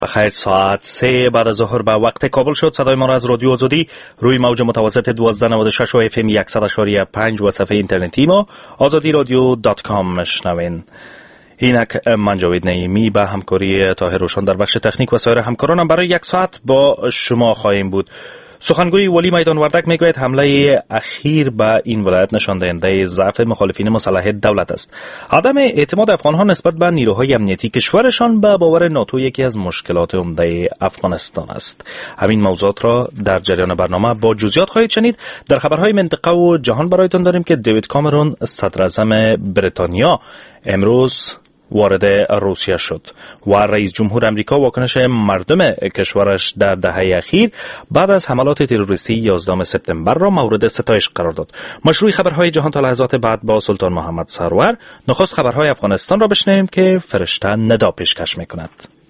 بخیر، ساعت 3 بعد از ظهر به وقت کابل شد. صدای ما را از رادیو آزادی روی موج متوسط 1296 و FM 100.5 و صفحه اینترنتی ما azadiradyo.com مشنوین. اینک من جاوید نعیمی به همکاری طاهر روشن در بخش تکنیک و سایر همکارانم برای یک ساعت با شما خواهیم بود. سخنگوی ولی میدان وردک میگوید حمله اخیر به این ولایت نشان دهنده ضعف مخالفین مسلح دولت است. عدم اعتماد افغانها نسبت به نیروهای امنیتی کشورشان به باور ناتو یکی از مشکلات عمده افغانستان است. همین موضوعات را در جریان برنامه با جزئیات خواهید شنید. در خبرهای منطقه و جهان برایتان داریم که دیوید کامرون صدر اعظم بریتانیا امروز وارد روسیه شد و رئیس جمهور امریکا واکنش مردم کشورش در دهه اخیر بعد از حملات تروریستی 11 سپتامبر را مورد ستایش قرار داد. مشروع خبرهای جهان تا لحظات بعد با سلطان محمد سرور. نخست خبرهای افغانستان را بشنویم که فرشته ندا پیشکش میکند.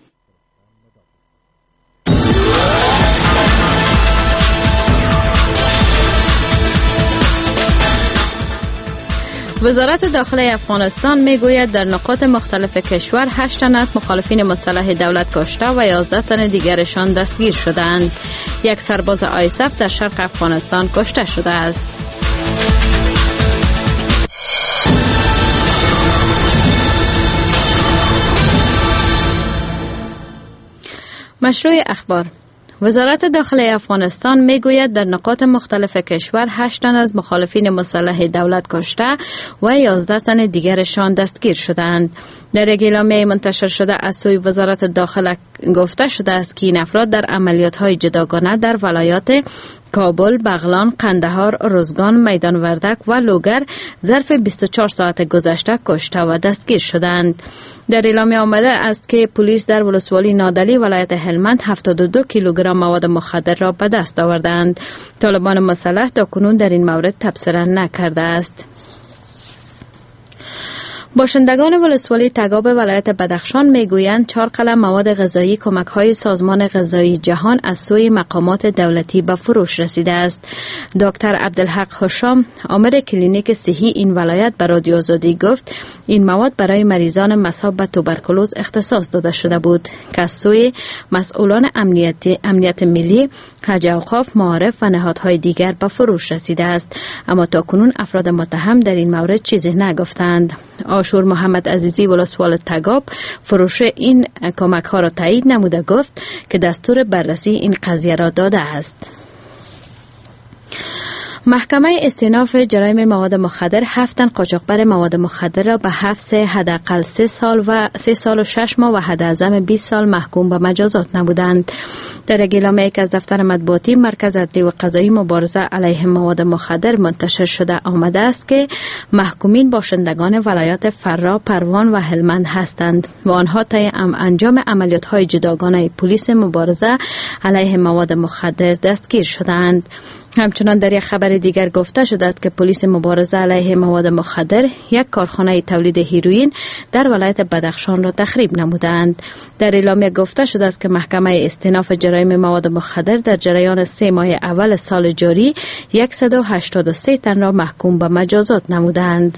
وزارت داخلی افغانستان میگوید در نقاط مختلف کشور 8 تن از مخالفین مسلح دولت کشته و 11 تن دیگرشان دستگیر شدند. یک سرباز آیسف در شرق افغانستان کشته شده است. مشروع اخبار. وزارت داخلی افغانستان میگوید در نقاط مختلف کشور 8 تن از مخالفین مسلح دولت کشته و 11 تن دیگرشان دستگیر شدند. در یک اعلامیه منتشر شده از سوی وزارت داخله گفته شده است که این افراد در عملیات‌های جداگانه در ولایات کابل، بغلان، قندهار، روزگان، میدان وردک و لوگر ظرف 24 ساعت گذشته کشته و دستگیر شدند. در اعلامیه آمده است که پلیس در ولسوالی نادلی ولایت هلمند 72 کیلوگرم مواد مخدر را به دست آوردند. طالبان مسلح تاکنون در این مورد تبصره نکرده است. باشندگان ولسوالی تگاب ولایت بدخشان میگویند 4 قلم مواد غذایی کمک‌های سازمان غذایی جهان از سوی مقامات دولتی به فروش رسیده است. دکتر عبدالحق هشام، آمر کلینیک صحی این ولایت به رادیو آزادی گفت این مواد برای مریضان مصاب به توبرکولوز اختصاص داده شده بود که از سوی مسئولان امنیت ملی، حج اوقاف، معارف و نهادهای دیگر به فروش رسیده است، اما تاکنون افراد متهم در این مورد چیزی نگفتند. آشور محمد عزیزی ولسوال تگاب فروش این کمک ها را تایید نموده گفت که دستور بررسی این قضیه را داده است. محکمه استئناف جرایم مواد مخدر 7 تن قاچاقبر مواد مخدر را به حبس حداقل 3 سال و 6 ماه و حداعظم 20 سال محکوم به مجازات نمودند. در اعلامیه‌ای که از دفتر مطبوعاتی مرکز عدلی و قضایی مبارزه علیه مواد مخدر منتشر شده آمده است که محکومین باشندگان ولایات فرا، پروان و هلمند هستند و آنها طی انجام عملیات‌های جداگانه پلیس مبارزه علیه مواد مخدر دستگیر شدند. همچنان در یک خبر دیگر گفته شده است که پلیس مبارزه علیه مواد مخدر یک کارخانه تولید هیروئین در ولایت بدخشان را تخریب نمودند. در اعلامیه گفته شده است که محکمه استئناف جرایم مواد مخدر در جریان 3 ماه اول سال جاری 183 تن را محکوم به مجازات نمودند.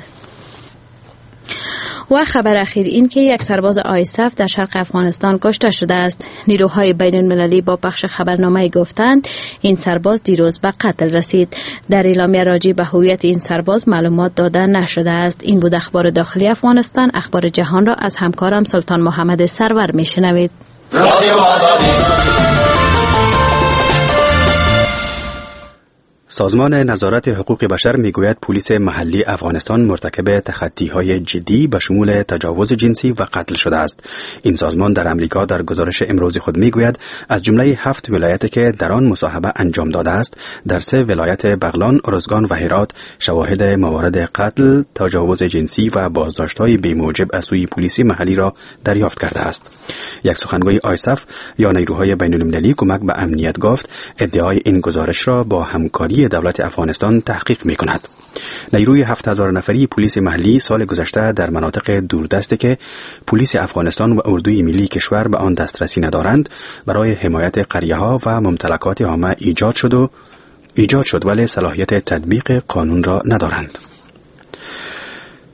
و خبر اخیر این که یک سرباز آیسف در شرق افغانستان کشته شده است. نیروهای بین المللی با پخش خبرنامه گفتند این سرباز دیروز به قتل رسید. در اعلامیه راجع به هویت این سرباز معلومات داده نشده است. این بود اخبار داخلی افغانستان. اخبار جهان را از همکارم سلطان محمد سرور میشنوید. سازمان نظارت حقوق بشر میگوید پلیس محلی افغانستان مرتکب تخطی‌های جدی به شمول تجاوز جنسی و قتل شده است. این سازمان در امریکا در گزارش امروزی خود میگوید از جمله 7 ولایتی که در آن مصاحبه انجام داده است، در 3 ولایت بغلان، روزگان و هرات شواهد موارد قتل، تجاوز جنسی و بازداشت‌های بی‌موجب از سوی پلیس محلی را دریافت کرده است. یک سخنگوی آیسف یا نیروهای بین‌المللی کمک به امنیت گفت ادعای این گزارش را با همکاری دولت افغانستان تحقیق می کند. نیروی 7000 نفری پلیس محلی سال گذشته در مناطق دوردستی که پلیس افغانستان و اردوی ملی کشور به آن دسترسی ندارند برای حمایت قریه ها و ممتلکات عامه ایجاد شد ولی صلاحیت تطبیق قانون را ندارند.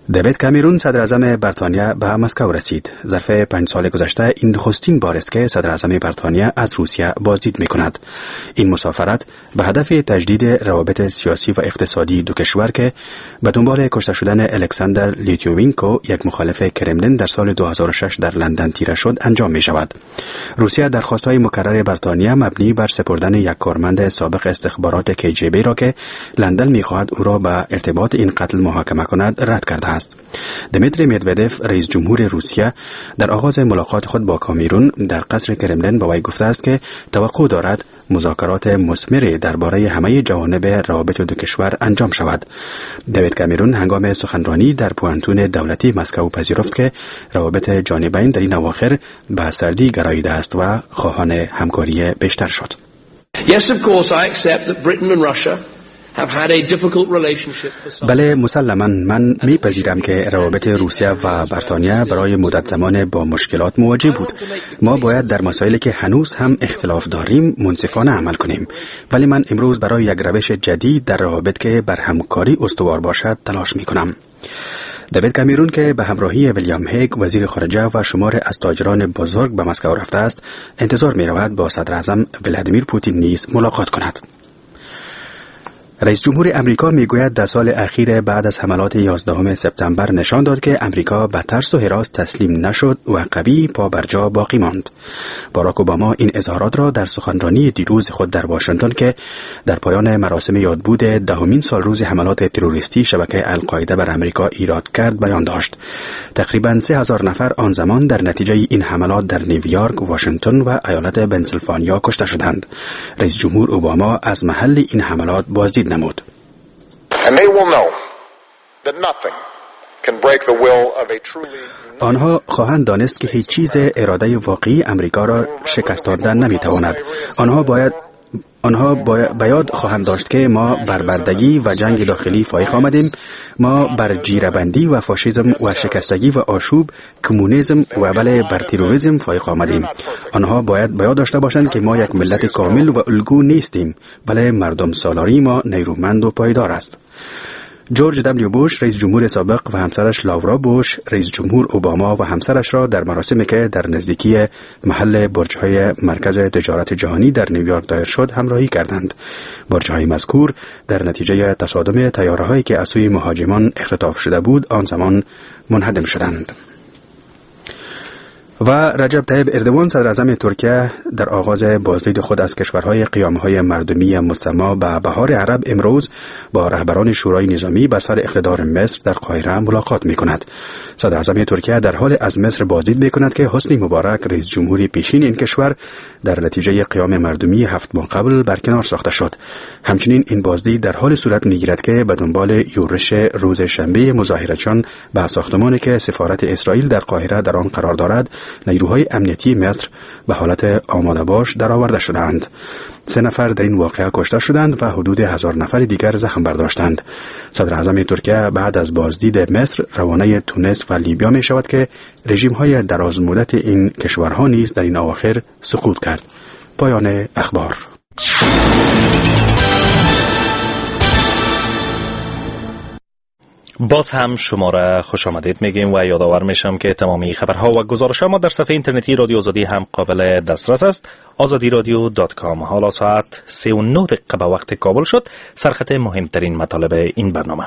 دیوید کامرون صدر اعظم بریتانیا به مسکو رسید. ظرف 5 سال گذشته این نخستین بار است که صدر اعظم بریتانیا از روسیه بازدید می‌کند. این مسافرت به هدف تجدید روابط سیاسی و اقتصادی دو کشور که به دنبال کشته شدن الکساندر لیتوینکو، یک مخالف کرملین، در سال 2006 در لندن تیره شد انجام می‌شود. روسیه درخواست‌های مکرر بریتانیا مبنی بر سپردن یک کارمند سابق استخبارات KGB را که لندن می‌خواهد او را به ارتباط این قتل محاکمه کند رد کرده است. دمیتری مدودف، رئیس جمهور روسیه، در آغاز ملاقات خود با کامرون در قصر کرملین به وی گفته است که توقع دارد مذاکرات مثمری درباره همه جوانب روابط دو کشور انجام شود. دیوید کامرون هنگام سخنرانی در پوانتون دولتی مسکو پذیرفت که روابط جانبین در این اواخر به سردی گراییده است و خواهان همکاری بیشتر شد. Yes, of course, I accept that Britain and Russia have had a difficult relationship for some. بله، مسلماً من میپذیرم که روابط روسیه و بریتانیا برای مدت زمان با مشکلات مواجه بود. ما باید در مسائلی که هنوز هم اختلاف داریم منصفانه عمل کنیم، ولی من امروز برای یک روش جدید در روابط که بر همکاری استوار باشد تلاش میکنم. دیوید کامرون که به همراهی ویلیام هیگ وزیر خارجه و شمار از تاجران بزرگ به مسکو رفته است، انتظار می‌رود با صدر اعظم ولادیمیر پوتین نیز ملاقات کند. رئیس جمهور امریکا میگوید در سال اخیر بعد از حملات 11 سپتامبر نشان داد که امریکا به ترس و هراس تسلیم نشد و قوی پا بر جا باقی ماند. باراک اوباما این اظهارات را در سخنرانی دیروز خود در واشنگتن که در پایان مراسم یادبود 10مین سالروز حملات تروریستی شبکه القاعده بر امریکا ایراد کرد بیان داشت. تقریباً 3000 نفر آن زمان در نتیجه این حملات در نیویورک، واشنگتن و ایالت پنسیلوانیا کشته شدند. رئیس جمهور اوباما از محل این حملات بازدید نمود. آنها خواهند دانست که هیچ چیز اراده واقعی امریکا را شکستاندن نمیتواند. آنها باید خواهند داشت که ما بر بردگی و جنگ داخلی فائق آمدیم. ما بر جیره‌بندی و فاشیسم و شکستگی و آشوب، کمونیسم و بله بر تروریسم فائق آمدیم. آنها باید داشته باشند که ما یک ملت کامل و الگو نیستیم، بله مردم سالاری ما نیرومند و پایدار است. جورج دبلیو بوش، رئیس جمهور سابق، و همسرش لاورا بوش، رئیس جمهور اوباما و همسرش را در مراسمی که در نزدیکی محل برج‌های مرکز تجارت جهانی در نیویورک دایر شد همراهی کردند. برج‌های مذکور در نتیجه تصادم طیاره‌هایی که از سوی مهاجمان اختطاف شده بود آن زمان منهدم شدند. و رجب طیب اردوان، صدر اعظم ترکیه، در آغاز بازدید خود از کشورهای قیام‌های مردمی مسما به بهار عرب امروز با رهبران شورای نظامی بر سر اقتدار مصر در قاهره ملاقات می‌کند. صدر اعظم ترکیه در حال از مصر بازدید می‌کند که حسنی مبارک، رئیس جمهوری پیشین این کشور، در نتیجه قیام مردمی 7 ماه قبل برکنار ساخته شد. همچنین این بازدید در حال صورت می‌گیرد که به دنبال یورش روز شنبه مظاهرچیان به ساختمانی که سفارت اسرائیل در قاهره در آن قرار دارد، نیروهای امنیتی مصر به حالت آماده باش درآورده شدند. 3 نفر در این واقعه کشته شدند و حدود 1000 نفر دیگر زخم برداشتند. صدر اعظم ترکیه بعد از بازدید مصر روانه تونس و لیبیا می شود که رژیم‌های دراز مدت این کشورها نیز در این اواخر سقوط کرد. پایان اخبار. باز هم شما را خوش آمدید میگیم و یادآور میشم که تمامی خبرها و گزارش‌ها ما در صفحه اینترنتی رادیو آزادی هم قابل دسترس است. azadiradio.com. حالا ساعت 3:09 به وقت کابل شد. سرخط مهمترین مطالب این برنامه.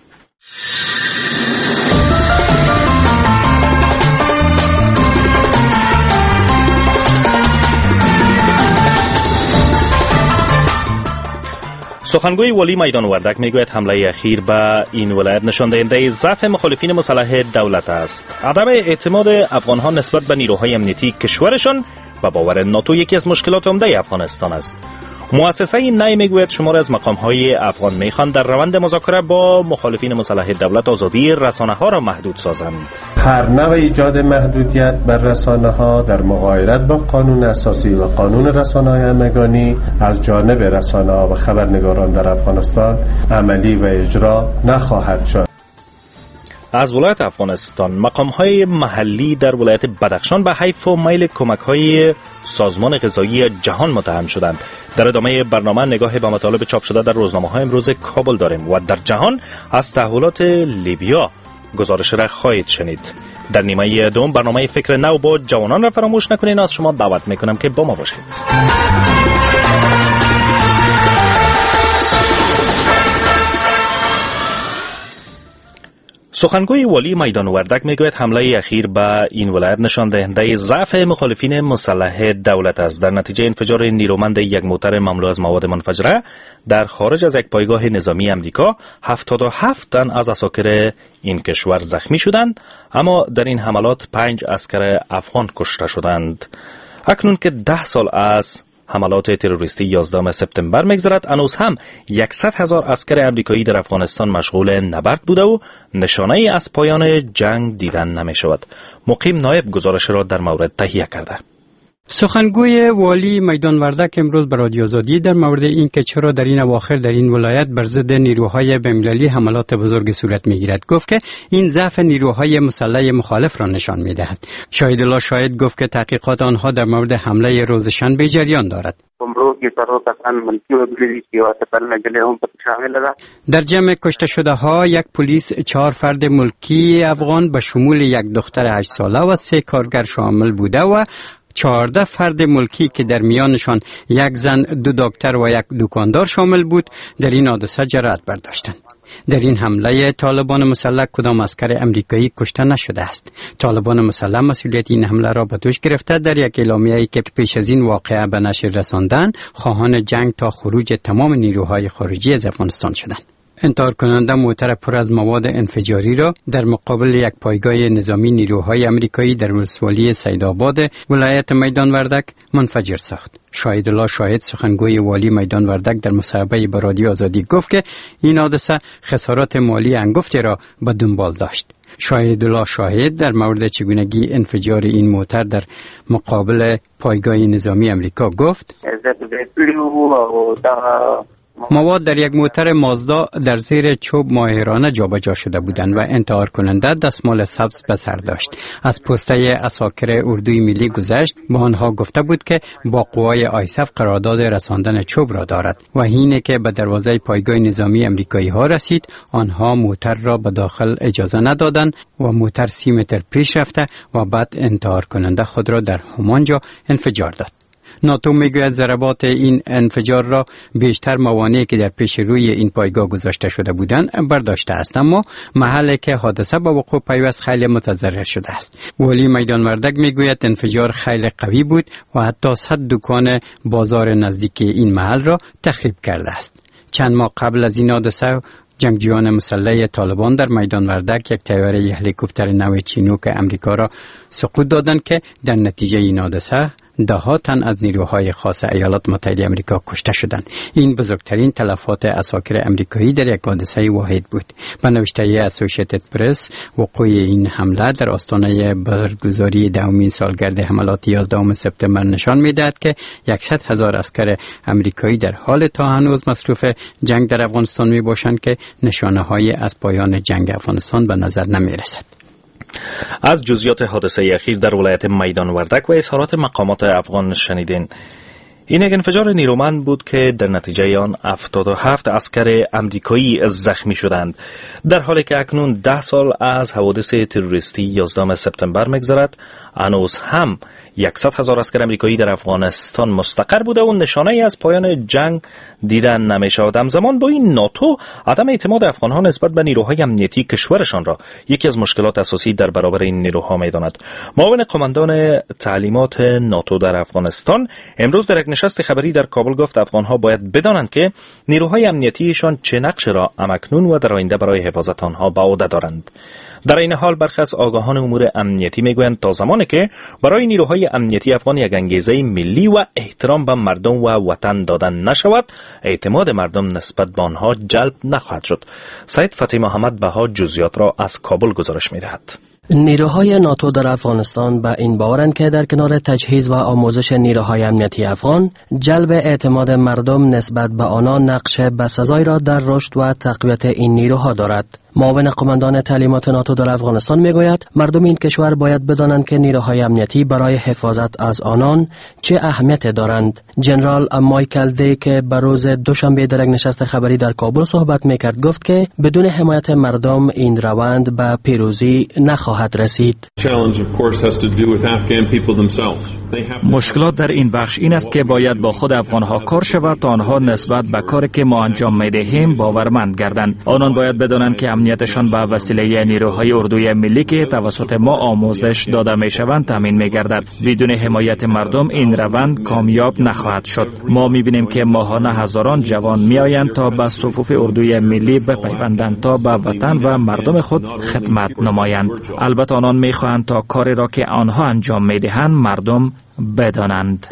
سخنگوی والی میدان وردک میگوید حمله اخیر به این ولایت نشان دهنده ضعف مخالفین مسلح دولت است. عدم اعتماد افغانها نسبت به نیروهای امنیتی کشورشان و باور ناتو یکی از مشکلات عمده افغانستان است. مؤسسه نای میگوید شمار از مقام‌های افغان میخوان در روند مذاکره با مخالفین مسلح دولت آزادی رسانه‌ها را محدود سازند. هر نوع ایجاد محدودیت بر رسانه‌ها در مغایرت با قانون اساسی و قانون رسانه‌های همگانی از جانب رسانه‌ها و خبرنگاران در افغانستان عملی و اجرا نخواهد شد. از ولایت افغانستان مقام‌های محلی در ولایت بدخشان به حیف و میل کمک‌های سازمان غذایی جهان متهم شدند. در ادامه برنامه نگاه به مطالب چاپ شده در روزنامه‌های امروز کابل داریم و در جهان از تحولات لیبیا گزارش را خواهید شنید. در نیمه دوم برنامه فکر نو با جوانان را فراموش نکنید. از شما دعوت میکنم که با ما باشید. سخنگوی والی میدان وردک میگوید حمله اخیر به این ولایت نشان دهنده ضعف مخالفین مسلح دولت است. در نتیجه انفجار نیرومند یک موتر مملو از مواد منفجره در خارج از یک پایگاه نظامی امریکا 77 تن از عساکر این کشور زخمی شدند، اما در این حملات 5 عسکر افغان کشته شدند. اکنون که 10 سال از حملات تروریستی 11 سپتامبر میگذرد، هنوز هم 100,000 عسکر امریکایی در افغانستان مشغول نبرد بوده و نشانه ای از پایان جنگ دیدن نمی شود. مقیم نایب گزارش را در مورد تهیه کرده. سخنگوی والی میدان وردک امروز به رادیو آزادی در مورد اینکه چرا در این اواخر در این ولایت بر ضد نیروهای بین‌المللی حملات بزرگ صورت میگیرد گفت که این ضعف نیروهای مسلح مخالف را نشان میدهد. شاهد الله شاهد گفت که تحقیقات آنها در مورد حمله روز شنبه جریان دارد. در جمع کشته شده ها یک پلیس، 4 فرد ملکی افغان به شمول یک دختر 8 ساله و 3 کارگر شامل بوده و 14 فرد ملکی که در میانشان یک زن، 2 دکتر و یک دکاندار شامل بود در این حادثه جراحت برداشتند. در این حمله طالبان مسلح کدام عسکر امریکایی کشته نشده است. طالبان مسلح مسئولیت این حمله را به دوش گرفته در یک اعلامیه‌ای که پیش از این واقعه به نشر رساندند خواهان جنگ تا خروج تمام نیروهای خارجی از افغانستان شدند. انتحار کننده موتر پر از مواد انفجاری را در مقابل یک پایگاه نظامی نیروهای امریکایی در ولسوالی سیدآباد ولایت میدان وردک منفجر ساخت. شاهد الله شاهد سخنگوی والی میدان وردک در مصاحبه با رادیو آزادی گفت که این حادثه خسارات مالی انگفتی را به دنبال داشت. شاهد الله شاهد در مورد چگونگی انفجار این موتر در مقابل پایگاه نظامی امریکا گفت: مواد در یک موتر مازدا در زیر چوب ماهرانه جابجا شده بودند و انتحار کننده دستمال سبز به سر داشت. از پسته عساکر اردوی ملی گذشت، با آنها گفته بود که با قوای آیسف قرارداد رساندن چوب را دارد و حین که به دروازه پایگاه نظامی امریکایی ها رسید، آنها موتر را به داخل اجازه ندادند و موتر 30 متر پیش رفته و بعد انتحار کننده خود را در همانجا انفجار داد. ناتو میگوید ضربات این انفجار را بیشتر موانعی که در پیش روی این پایگاه گذاشته شده بودند برداشته است، اما محلی که حادثه به وقوع پیوست خیلی متضرر شده است. والی میدان وردک میگوید انفجار خیلی قوی بود و حتی 100 دکان بازار نزدیک این محل را تخریب کرده است. چند ماه قبل از این حادثه جنگجویان مسلح طالبان در میدان وردک یک طیاره هلیکوپتر نو چینوک امریکا را سقوط دادند که در نتیجه این حادثه 10 تن از نیروهای خاص ایالات متحده آمریکا کشته شدند. این بزرگترین تلفات عساکر امریکایی در یک حادثه واحد بود. به نوشته اسوسییتد پرس، وقوع این حمله در آستانه برگزاری 10مین سالگرد حملات 11 سپتامبر نشان می‌دهد که 100,000 عسکر امریکایی در حال تا هنوز مصروف جنگ در افغانستان میباشند که نشانه‌هایی از پایان جنگ افغانستان به نظر نمی‌رسد. از جزئیات حادثه اخیر در ولایت میدان وردک و اظهارات مقامات افغان شنیدین. این یک انفجار نیرومند بود که در نتیجه آن 77 عسکر امریکایی زخمی شدند. در حالی که اکنون 10 سال از حوادث تروریستی 11 سپتامبر می‌گذرد، هنوز هم 100,000 عسکر امریکایی در افغانستان مستقر بوده و نشانه ای از پایان جنگ دیدن نمی‌شود. همزمان با این ناتو عدم اعتماد افغان‌ها نسبت به نیروهای امنیتی کشورشان را یکی از مشکلات اساسی در برابر این نیروها می‌داند. معاون قماندان تعلیمات ناتو در افغانستان امروز در یک نشست خبری در کابل گفت افغان‌ها باید بدانند که نیروهای امنیتیشان چه نقش را همکنون و در آینده برای حفاظت آنها به عهده دارند. در این حال برخی از آگاهان امور امنیتی میگویند تا زمانی که برای نیروهای امنیتی افغان یک انگیزه ملی و احترام به مردم و وطن دادن نشود، اعتماد مردم نسبت به آنها جلب نخواهد شد. سید فتحی محمد بها جزئیات را از کابل گزارش می‌دهد. نیروهای ناتو در افغانستان به این باورند که در کنار تجهیز و آموزش نیروهای امنیتی افغان، جلب اعتماد مردم نسبت به آنها نقش بسزایی را در رشد و تقویت این نیروها دارد. معاون قماندان تعلیمات ناتو در افغانستان میگوید مردم این کشور باید بدانند که نیروهای امنیتی برای حفاظت از آنان چه اهمیت دارند. جنرال مایکل دی که بر روز دوشنبه در یک نشست خبری در کابل صحبت میکرد گفت که بدون حمایت مردم این روند به پیروزی نخواهد رسید. مشکلات در این بخش این است که باید با خود افغانها کار شود تا آنها نسبت به کاری که ما انجام میدهیم باورمند گردند. آنان باید بدانند که امنیتشان به وسیله نیروهای اردوی ملی که توسط ما آموزش داده میشوند تامین میگردد. بدون حمایت مردم این روند کامیاب نخواهد شد. ما میبینیم که ماهانه هزاران جوان میآیند تا به صفوف اردوی ملی بپیوندند تا به وطن و مردم خود خدمت نمایند. البته آنان میخواهند تا کاری را که آنها انجام میدهند مردم بدانند.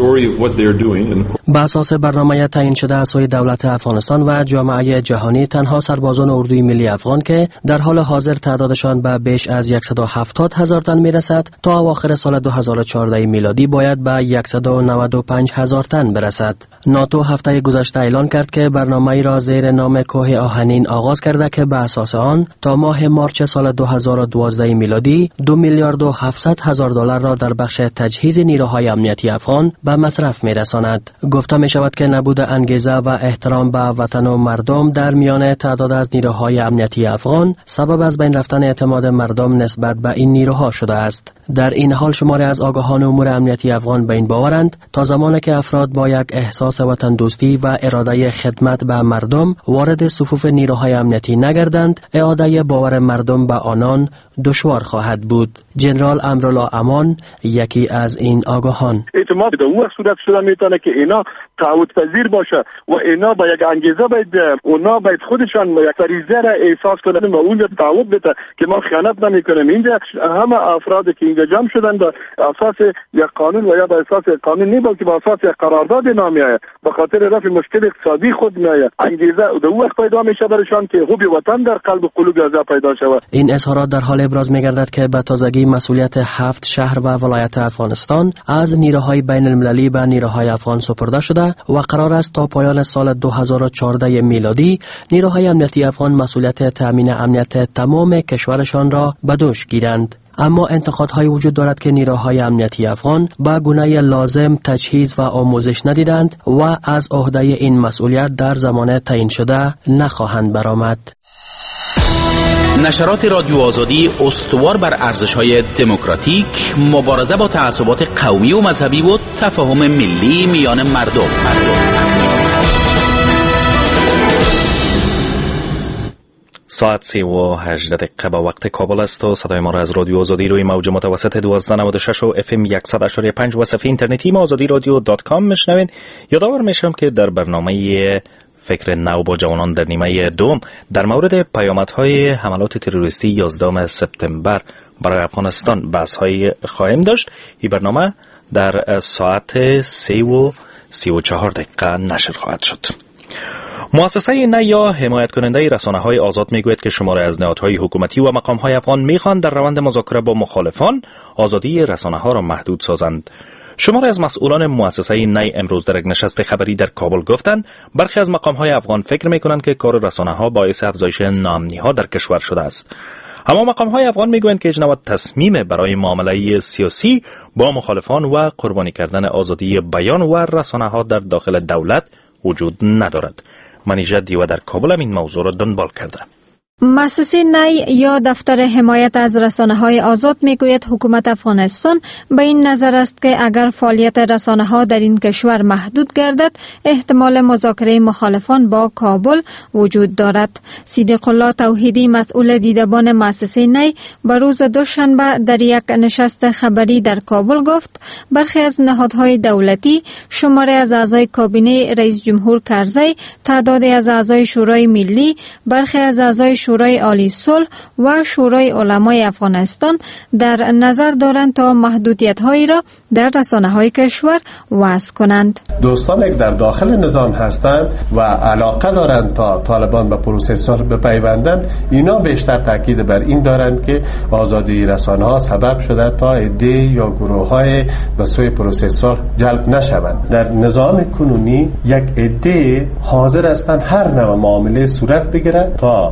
به اساس برنامه تعیین شده از سوی دولت افغانستان و جامعه جهانی تنها سربازان اردوی ملی افغان که در حال حاضر تعدادشان به بیش از 170,000 تن میرسد تا اواخر سال 2014 میلادی باید به 195,000 تن برسد. ناتو هفته گذشته اعلان کرد که برنامه را زیر نام کوه آهنین آغاز کرده که به اساس آن تا ماه مارچ سال 2012 میلادی 2 میلیارد و 700 هزار دلار را در بخش تجهیز نیروهای امنیتی افغان به مصرف میرساند. گفته می شود که نبود انگیزه و احترام به وطن و مردم در میان تعداد از نیروهای امنیتی افغان سبب از بین رفتن اعتماد مردم نسبت به این نیروها شده است. در این حال شماری از آگاهان امور امنیتی افغان به این باورند تا زمانی که افراد با یک احساس وطن دوستی و اراده خدمت به مردم وارد صفوف نیروهای امنیتی نگردند، اعاده باور مردم به آنان دشوار خواهد بود. جنرال امرالله امان یکی از این آگاهان: اعتماد به اون صورت شده میتونه که اینا تعهد پذیر باشه و اینا با یک انگیزه اونا باید خودشان یک فریضه را احساس کنن و اونجا تعهد بده که ما خیانت نمیکنیم. اینجا همه افرادی که اینجا جمع شدن به اساس یک قانون و یا به اساس قانون نه بلکه به اساس یک قرارداد نامیه به خاطر رفع مشکل اقتصادی خود میایه. انگیزه در وقت پیدا میشه برشان که حب وطن در قلب و قلوب از پیدا شود. این اظهارات در حال ابراز میگردد که به تازگی مسئولیت 7 شهر و ولایت افغانستان از نیروهای بین المللی به نیروهای افغان سپرده شده و قرار است تا پایان سال 2014 میلادی نیروهای امنیتی افغان مسئولیت تامین امنیت تمام کشورشان را به دوش گیرند. اما انتقادهای وجود دارد که نیروهای امنیتی افغان به گونه لازم تجهیز و آموزش ندیدند و از عهده این مسئولیت در زمان تعیین شده نخواهند برآمد. نشرات رادیو آزادی استوار بر ارزش‌های دموکراتیک، مبارزه با تعصبات قومی و مذهبی و تفاهم ملی میان مردم. ساعت 3:18 به وقت کابل است و صدای ما را از رادیو آزادی روی موج متوسط 1296 و FM 100.5 و صفحه اینترنتی ما azadiradio.com میشنوین. یادآور میشم که در برنامه فکر نو با جوانان در نیمه دوم در مورد پیامدهای حملات تروریستی 11 سپتامبر برای افغانستان بحث‌های خواهیم داشت. این برنامه در ساعت 3:34 نشر خواهد شد. مؤسسه نه یا حمایت کننده رسانه‌های آزاد میگوید که شماری از نهادهای حکومتی و مقام‌های افغان میخوان در روند مذاکره با مخالفان آزادی رسانه‌ها را محدود سازند. شماری از مسئولان مؤسسه نی امروز در یک نشست خبری در کابل گفتند برخی از مقام‌های افغان فکر می‌کنند که کار رسانه‌ها باعث افزایش ناامنی‌ها در کشور شده است. اما مقام‌های افغان میگویند که هیچ نوع تصمیم برای معامله سیاسی با مخالفان و قربانی کردن آزادی بیان و رسانه‌ها در داخل دولت وجود ندارد. منیژه دیو در کابل این موضوع را دنبال کرده. مؤسسه نی یا دفتر حمایت از رسانه‌های آزاد میگوید حکومت افغانستان به این نظر است که اگر فعالیت رسانه‌ها در این کشور محدود گردد احتمال مذاکره مخالفان با کابل وجود دارد. صدیق الله توحیدی مسئول دیدبان مؤسسه نی به روز دوشنبه در یک نشست خبری در کابل گفت برخی از نهادهای دولتی، شماری از اعضای کابینه رئیس جمهور کرزی، تعدادی از اعضای شورای ملی، برخی از اعضای شورای عالی صلح و شورای علمای افغانستان در نظر دارند تا محدودیت‌هایی را در رسانه‌های کشور وضع کنند. دوستانی که در داخل نظام هستند و علاقه دارند تا طالبان به پروسه صلح بپیوندند، اینا بیشتر تاکید بر این دارند که آزادی رسانه‌ها سبب شده تا عده یا گروه‌های به سوی پروسه صلح جلب نشوند. در نظام کنونی یک عده حاضر هستند هر نوع معامله صورت بگیرد تا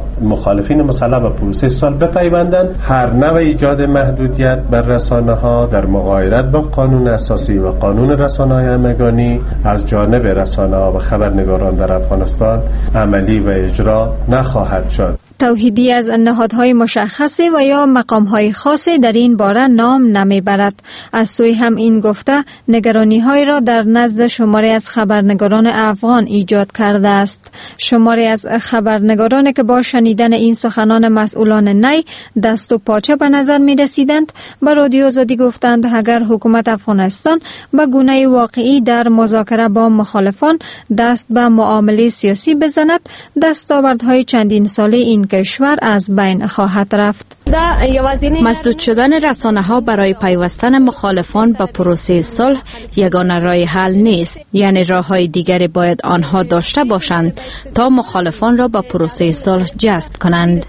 مخالفین مسلح به پروسه صلح بپیوندند. هر نوع ایجاد محدودیت بر رسانه‌ها در مغایرت با قانون اساسی و قانون رسانه‌های همگانی از جانب رسانه‌ها و خبرنگاران در افغانستان عملی و اجرا نخواهد شد. توحیدی از نهادهای مشخصی و یا مقامهای خاصی در این باره نام نمیبرد. از سوی هم این گفته نگرانی‌های را در نزد شماری از خبرنگاران افغان ایجاد کرده است. شماری از خبرنگارانی که با شنیدن این سخنان مسئولان نی دست و پاچه به نظر می رسیدند به رادیو آزادی گفتند اگر حکومت افغانستان به گونه واقعی در مذاکره با مخالفان دست به معامله سیاسی بزند، دستاوردهای چندین ساله این کشور از بین خواهد رفت. مسدود شدن رسانه‌ها برای پیوستن مخالفان به پروسه صلح یگانه راه حل نیست، یعنی راه‌های دیگری باید آنها داشته باشند تا مخالفان را به پروسه صلح جذب کنند.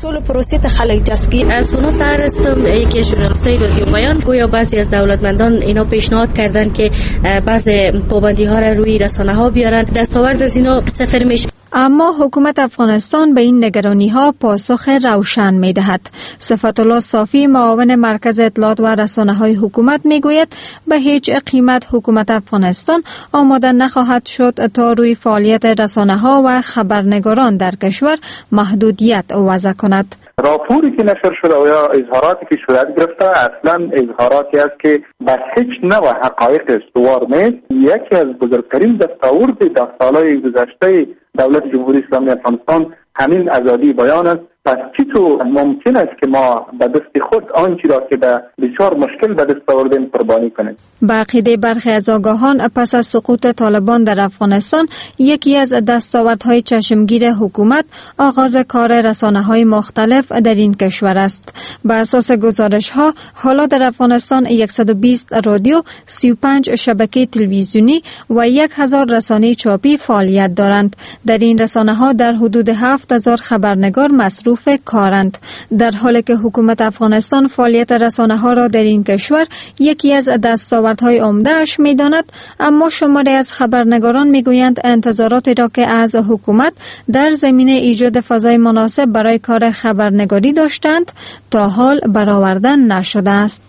سونا سر استم یکی ژورنالیستای رادیو بیان گویا بعضی از دولتمندان اینا پیشنهاد کردن که بعضی پابندی‌ها را روی رسانه‌ها بیارن، دستاورد از اینا صفر میشه. اما حکومت افغانستان به این نگرانی‌ها پاسخ روشن می‌دهد. صفت الله صافی معاون مرکز اطلاعات و رسانه‌های حکومت می‌گوید به هیچ قیمت حکومت افغانستان آماده نخواهد شد تا روی فعالیت رسانه‌ها و خبرنگاران در کشور محدودیت وضع کند. راپوری که نشر شده و یا اظهاراتی که صورت گرفته اصلا اظهاراتی است که بر هیچ نوع حقایق استوار نیست. یکی از بزرگترین دستاورد در سالهای گذشته دولت جمهوری اسلامی افغانستان همین آزادی بیان است. پس چطور ممکن است که ما به دست خود آنچه را که بسیار مشکل به دست آوردیم قربانی کنیم؟ به عقیده برخی از آگاهان پس از سقوط طالبان در افغانستان یکی از دستاوردهای چشمگیر حکومت آغاز کار رسانه‌های مختلف در این کشور است. به اساس گزارش‌ها حالا در افغانستان 120 رادیو، 35 شبکه تلویزیونی و 1000 رسانه چاپی فعالیت دارند. در این رسانه‌ها در حدود 7000 خبرنگار مصروف کارند، در حالی که حکومت افغانستان فعالیت رسانه‌ها را در این کشور یکی از دستاوردهای عمده‌اش می‌داند. اما شماری از خبرنگاران می‌گویند انتظاراتی را که از حکومت در زمینه ایجاد فضای مناسب برای کار خبرنگاری داشتند تا حال برآورده نشده است.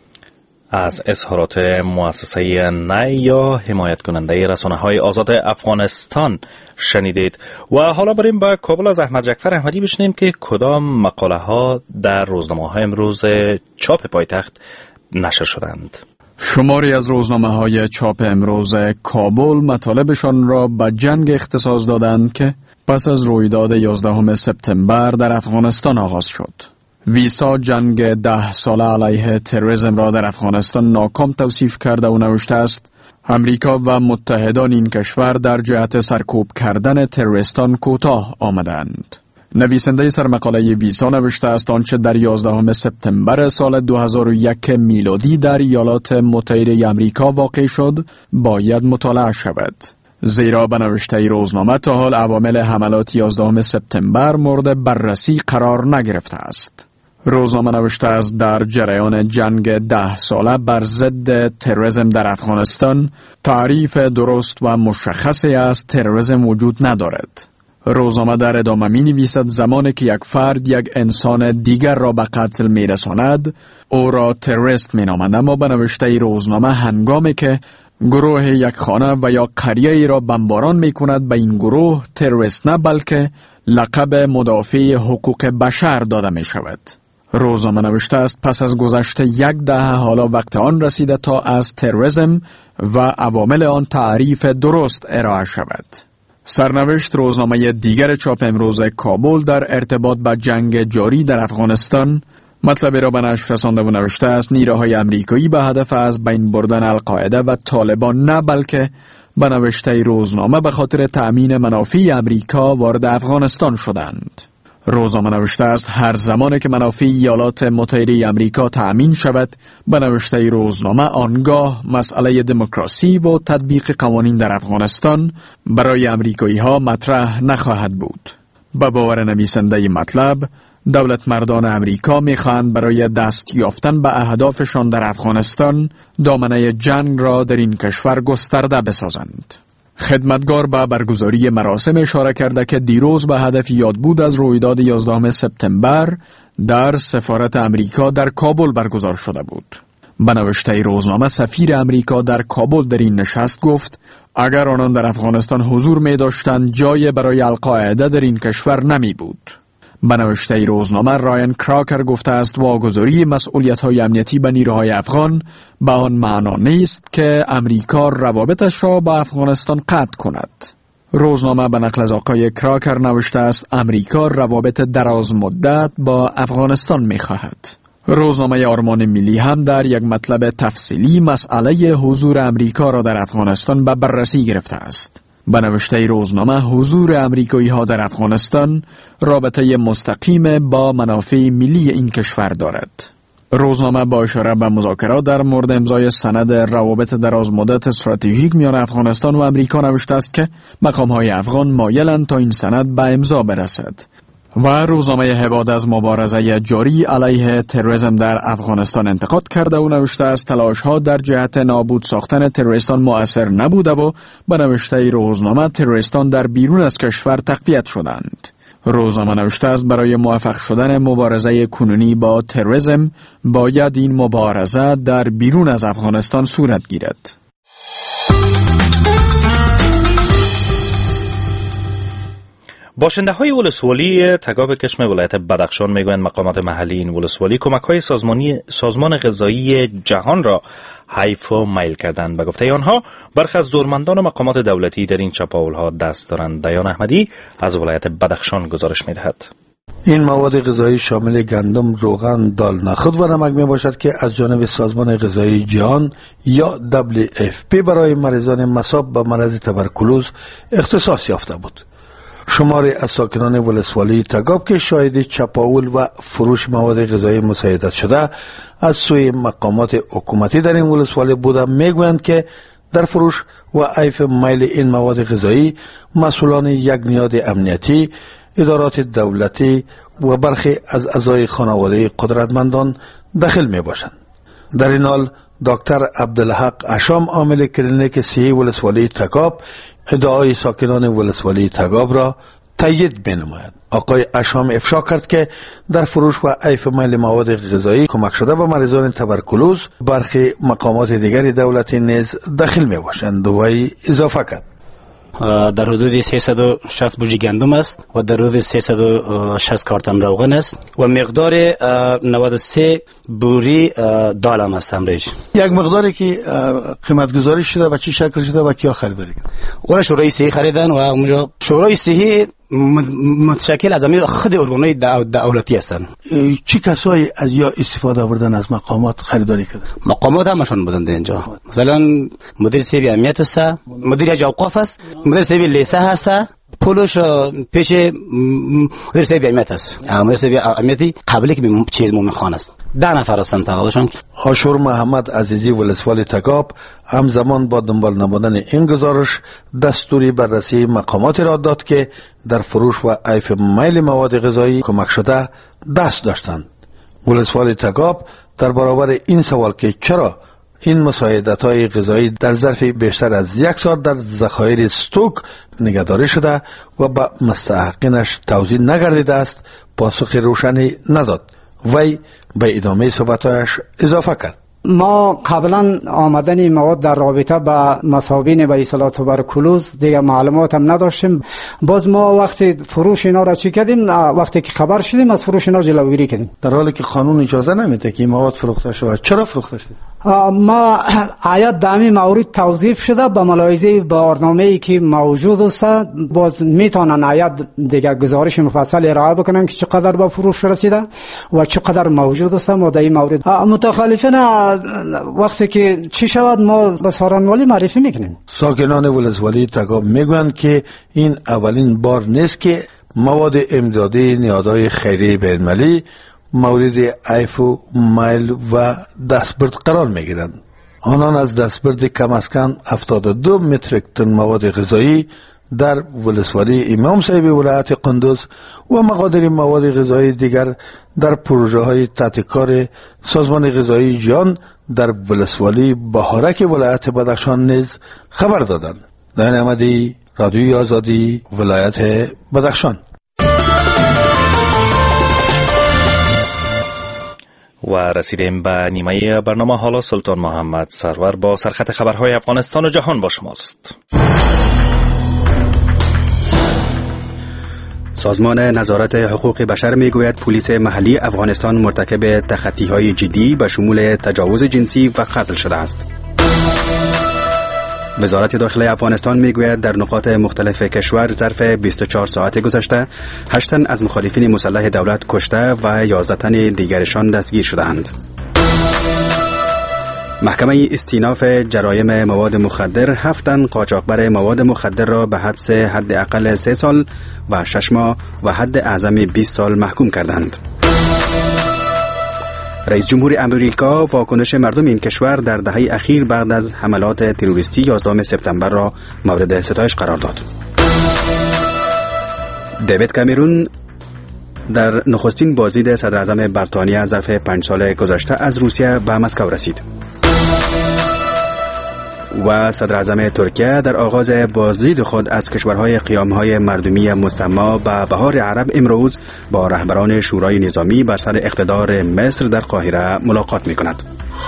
از اظهارات مؤسسه نی یا حمایت کننده رسانه‌های آزاد افغانستان شنیدید. و حالا بریم به کابل از احمد جعفر احمدی بشنیم که کدام مقاله ها در روزنامه‌های امروز چاپ پایتخت نشر شدند. شماری از روزنامه‌های چاپ امروز کابل مطالبشان را به جنگ اختصاص دادند که پس از رویداد 11 سپتامبر در افغانستان آغاز شد. ویسا جنگ 10 ساله علیه تروریسم را در افغانستان ناکام توصیف کرده و نوشته است امریکا و متحدان این کشور در جهت سرکوب کردن تروریستان کوتاه آمدند. نویسنده سرمقاله ویسا نوشته است آنچه در 11 سپتامبر سال 2001 میلادی در ایالات متحده آمریکا واقع شد باید مطالعه شود. زیرا به نوشته روزنامه تا حال عوامل حملات 11 سپتامبر مورد بررسی قرار نگرفته است. روزنامه نوشته است در جریان جنگ 10 ساله بر ضد تروریسم در افغانستان تعریف درست و مشخصی از تروریسم وجود ندارد. روزنامه در ادامه می نویسد زمانی که یک فرد یک انسان دیگر را به قتل می رساند او را تروریست می نامند، اما به نوشته روزنامه هنگامی که گروه یک خانه و یا قریه ای را بمباران می کند به این گروه تروریست نه بلکه لقب مدافع حقوق بشر داده می شود. روزنامه نوشته است پس از گذشت 10 دهه حالا وقت آن رسیده تا از تروریسم و عوامل آن تعریف درست ارائه شود. سرنوشت روزنامه دیگر چاپ امروز کابل در ارتباط با جنگ جاری در افغانستان مطلبی را به نشر رسانده و نوشته است نیروهای امریکایی به هدف از بین بردن القاعده و طالبان نه بلکه به نوشته روزنامه به خاطر تأمین منافع امریکا وارد افغانستان شدند. روزنامه نوشته است هر زمانی که منافع ایالات متحده امریکا تأمین شود به نوشته روزنامه آنگاه مسئله دموکراسی و تطبیق قوانین در افغانستان برای امریکایی ها مطرح نخواهد بود. به باور نویسنده مطلب دولت مردان امریکا می‌خواهند برای دست یافتن به اهدافشان در افغانستان دامنه جنگ را در این کشور گسترده بسازند. خدمتگار به برگزاری مراسم اشاره کرده که دیروز به هدف یادبود از رویداد 11 سپتامبر در سفارت امریکا در کابل برگزار شده بود. به نوشته روزنامه سفیر امریکا در کابل در این نشست گفت اگر آنان در افغانستان حضور می داشتند جای برای القاعده در این کشور نمی بود. به نوشته روزنامه راین کراکر گفته است واگذاری مسئولیت‌های امنیتی به نیروهای افغان به آن معنا نیست که امریکا روابطش را با افغانستان قطع کند. روزنامه به نقل از آقای کراکر نوشته است امریکا روابط دراز مدت با افغانستان می خواهد. روزنامه آرمان ملی هم در یک مطلب تفصیلی مسئله حضور امریکا را در افغانستان به بررسی گرفته است. به نوشته روزنامه حضور امریکایی ها در افغانستان رابطه مستقیم با منافع ملی این کشور دارد. روزنامه با اشاره به مذاکرات در مورد امضای سند روابط دراز مدت استراتژیک میان افغانستان و امریکا نوشته است که مقام‌های افغان مایلند تا این سند به امضا برسد. و روزنامه هباد از مبارزه جاری علیه تروریسم در افغانستان انتقاد کرده و نوشته است تلاش‌ها در جهت نابود ساختن تروریستان مؤثر نبوده و به نوشته روزنامه تروریستان در بیرون از کشور تقویت شدند. روزنامه نوشته است برای موفق شدن مبارزه کنونی با تروریسم باید این مبارزه در بیرون از افغانستان صورت گیرد. باشنده های ولسوالی تگاب کشم ولایت بدخشان میگویند مقامات محلی این ولسوالی کمک های سازمان غذایی جهان را حیف و میل کردند. به گفته آنها برخی از زورمندان و مقامات دولتی در این چپاول ها دست دارند. دیان احمدی از ولایت بدخشان گزارش میدهد. این مواد غذایی شامل گندم، روغن، دال نخود و نمک می باشد که از جانب سازمان غذایی جهان یا WFP برای مریضان مصاب به مرض تبرکلوز اختصاص یافته بود. شماری از ساکنان ولسوالی تگاب که شاهد چپاول و فروش مواد غذایی مساعدت شده از سوی مقامات حکومتی در این ولسوالی بوده میگویند که در فروش و عیف میل این مواد غذایی مسئولان یک نهاد امنیتی، ادارات دولتی و برخی از اعضای خانواده قدرتمندان دخل می باشند. در این حال دکتر عبدالحق اشام عامل کلینیک صحی ولسوالی تگاب ادعای ساکنان ولسوالی تگاب را تایید می‌نماید. آقای اشام افشا کرد که در فروش و عیف میل مواد غذایی کمک شده به مریضان تبرکلوز برخی مقامات دیگری دولتی نیز دخیل می‌باشند و اضافه کرد در حدود 360 بوجی گندم است و در حدود 360 کارتن روغن است و مقدار 93 بوری دال هم است امریج. یک مقداری که قیمت گذاری شده و چی شکل شده و کیا خریداری کرد؟ اون شورای صحی خریدن و اونجا شورای صحی متشکل از همین خود ارگان‌های دولتی هستند. چی کسایی از یا استفاده آوردن از مقامات خریداری کردن؟ مقامات همشون بودند اینجا. مثلا مدیر صاحب امنیت است، مدیر اوقاف است، مدیر صاحب لیسه هست، پولش پیش مدیر صاحب امنیت است. مدیر صاحب امنیتی قبلی که به چیز مومن خان است. 10 نفر هستند تقریبا. هاشور محمد عزیزی ولسوالی تگاب همزمان با دنبال نمودن این گزارش دستوری بررسی مقامات را داد که در فروش و عیف میل مواد غذایی کمک شده دست داشتند. ولسوالی تگاب در برابر این سوال که چرا این مساعدت‌های غذایی در ظرف بیشتر از 1 سال در ذخایر استوک نگهداری شده و به مستحقینش توزیع نگردیده است پاسخ روشنی نداد. وی به ادامه صحبتایش اضافه کرد. ما قبلا آمدن مواد در رابطه با مصابین به اصطلاح تبرکلوز دیگه معلومات هم نداشتیم. باز ما وقتی فروش اینا را چی کردیم، وقتی که خبر شدیم از فروش اینا جلوگیری کردیم، در حالی که قانون اجازه نمیده که این مواد فروخته شود. چرا فروخته شد؟ ما آیات دامی مورد توضیح شده به ملاحظه برنامه‌ای که موجود است. باز میتونن آیات دیگه گزارش مفصل ارائه بکنن که چقدر به فروش رسیده و چقدر موجود است. ما در این مورد متخالفین وقتی که چی شود ما به سارنوالی معرفی میکنیم. ساکنان ولسوالی تگاب میگویند که این اولین بار نیست که مواد امدادی نهادهای خیریه بین‌المللی مورد عیف و میل و دستبرد قرار میگیرند. آنان از دستبرد کم از کم 72 متریک تن مواد غذایی در ولسوالی امام صاحب ولایت قندوز و مقادیر مواد غذایی دیگر در پروژه های تحت کار سازمان غذایی جهان در ولسوالی بهارک ولایت بدخشان نیز خبر دادند. نایان احمدی، رادیوی آزادی، ولایت بدخشان. و رسیدیم به نیمه برنامه. حالا سلطان محمد سرور با سرخط خبرهای افغانستان و جهان با شماست. سازمان نظارت حقوق بشر میگوید پلیس محلی افغانستان مرتکب تخطی‌های جدی به شمول تجاوز جنسی و قتل شده است. وزارت داخلی افغانستان میگوید در نقاط مختلف کشور ظرف 24 ساعت گذشته 8 تن از مخالفین مسلح دولت کشته و 11 تن دیگرشان دستگیر شدند. محکمه استیناف جرایم مواد مخدر 7 تن قاچاقبر مواد مخدر را به حبس حداقل 3 سال و 6 ماه و حد اعظم 20 سال محکوم کردند. رئیس جمهور امریکا واکنش مردم این کشور در دهه اخیر بعد از حملات تروریستی 11 سپتامبر را مورد ستایش قرار داد. دیوید کامرون در نخستین بازدید صدر اعظم بریتانیا ظرف 5 سال گذشته از روسیه به مسکو رسید. و صدر اعظم ترکیه در آغاز بازدید خود از کشورهای قیامهای مردمی مسما به بهار عرب امروز با رهبران شورای نظامی بر سر اقتدار مصر در قاهره ملاقات می کند.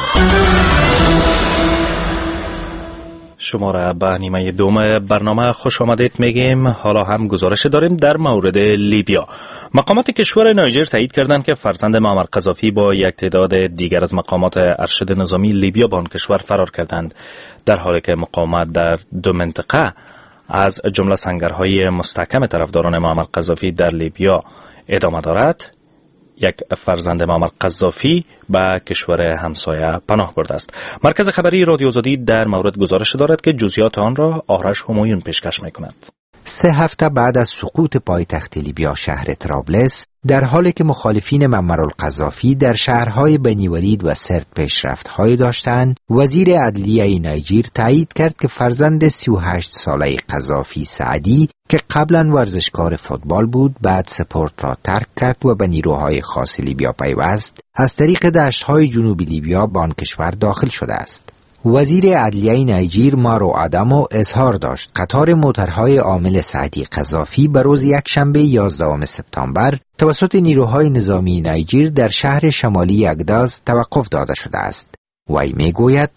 شما را به نیمه دوم برنامه خوش آمدید میگیم. حالا هم گزارش داریم در مورد لیبیا. مقامات کشور نیجر تایید کردند که فرزند معمر قذافی با یک تعداد دیگر از مقامات ارشد نظامی لیبیا به آن کشور فرار کردند، در حالی که مقاومت در دو منطقه از جمله سنگرهای مستحکم طرفداران معمر قذافی در لیبیا ادامه دارد. یک فرزند معمر قذافی به کشور همسایه پناه برده است. مرکز خبری رادیو آزادی در مورد گزارش دارد که جزئیات آن را آرش همایون پیشکش می‌کند. 3 هفته بعد از سقوط پایتخت لیبیا شهر طرابلس، در حالی که مخالفین معمرالقذافی در شهرهای بنی ولید و سرت پیشرفت‌های داشتند، وزیر عدلیه نیجر تایید کرد که فرزند 38 ساله قذافی سعدی که قبلا ورزشکار فوتبال بود، بعد سپورت را ترک کرد و به نیروهای خاص لیبیا پیوست، از طریق دشت‌های جنوبی لیبیا به آن کشور داخل شده است. وزیر عدلیه نیجر مارو آدامو اظهار داشت قطار موترهای عامل سعدی قذافی به روز یکشنبه 11 سپتامبر توسط نیروهای نظامی نیجر در شهر شمالی اگداز توقف داده شده است. وی میگوید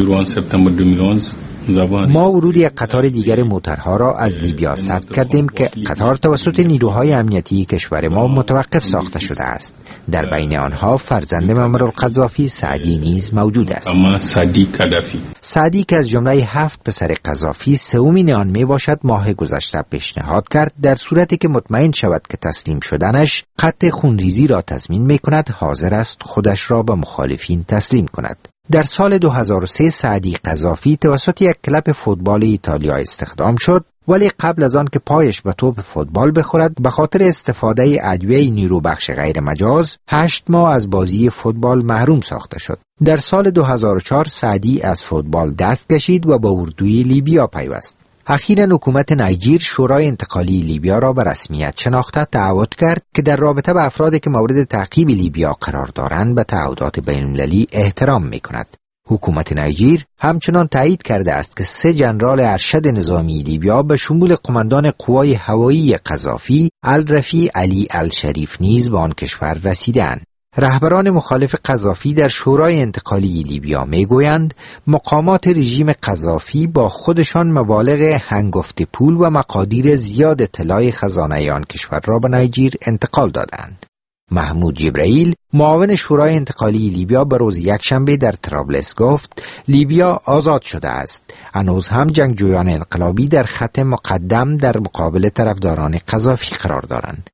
ما ورود یک قطار دیگر موترها را از لیبیا ثبت کردیم که قطار توسط نیروهای امنیتی کشور ما متوقف ساخته شده است. در بین آنها فرزند معمرالقذافی سعدی نیز موجود است. سعدی که از جمله 7 پسر قذافی سومین آن می باشد، ماه گذشته پیشنهاد کرد در صورتی که مطمئن شود که تسلیم شدنش قطع خونریزی را تضمین می کند، حاضر است خودش را به مخالفین تسلیم کند. در سال 2003 سعدی قذافی توسط یک کلب فوتبال ایتالیا استخدام شد، ولی قبل از آن که پایش به توپ فوتبال بخورد به خاطر استفاده ادویه نیروبخش غیر مجاز 8 ماه از بازی فوتبال محروم ساخته شد. در سال 2004 سعدی از فوتبال دست کشید و با اردوی لیبیا پیوست. اخیراً حکومت نیجر شورای انتقالی لیبیا را به رسمیت شناخته تعهد کرد که در رابطه با افرادی که مورد تعقیب لیبیا قرار دارند به تعهدات بین‌المللی احترام می‌کند. حکومت نیجر همچنان تایید کرده است که 3 ژنرال ارشد نظامی لیبیا به شمول قماندان قوای هوایی قذافی الرفیع علی الشریف نیز به آن کشور رسیدند. رهبران مخالف قذافی در شورای انتقالی لیبیا میگویند مقامات رژیم قذافی با خودشان مبالغ هنگفت پول و مقادیر زیاد طلای خزانه آن کشور را به نیجر انتقال دادند. محمود جبرائیل معاون شورای انتقالی لیبیا به روز یکشنبه در طرابلس گفت لیبیا آزاد شده است. هنوز هم جنگجویان انقلابی در خط مقدم در مقابل طرفداران قذافی قرار دارند.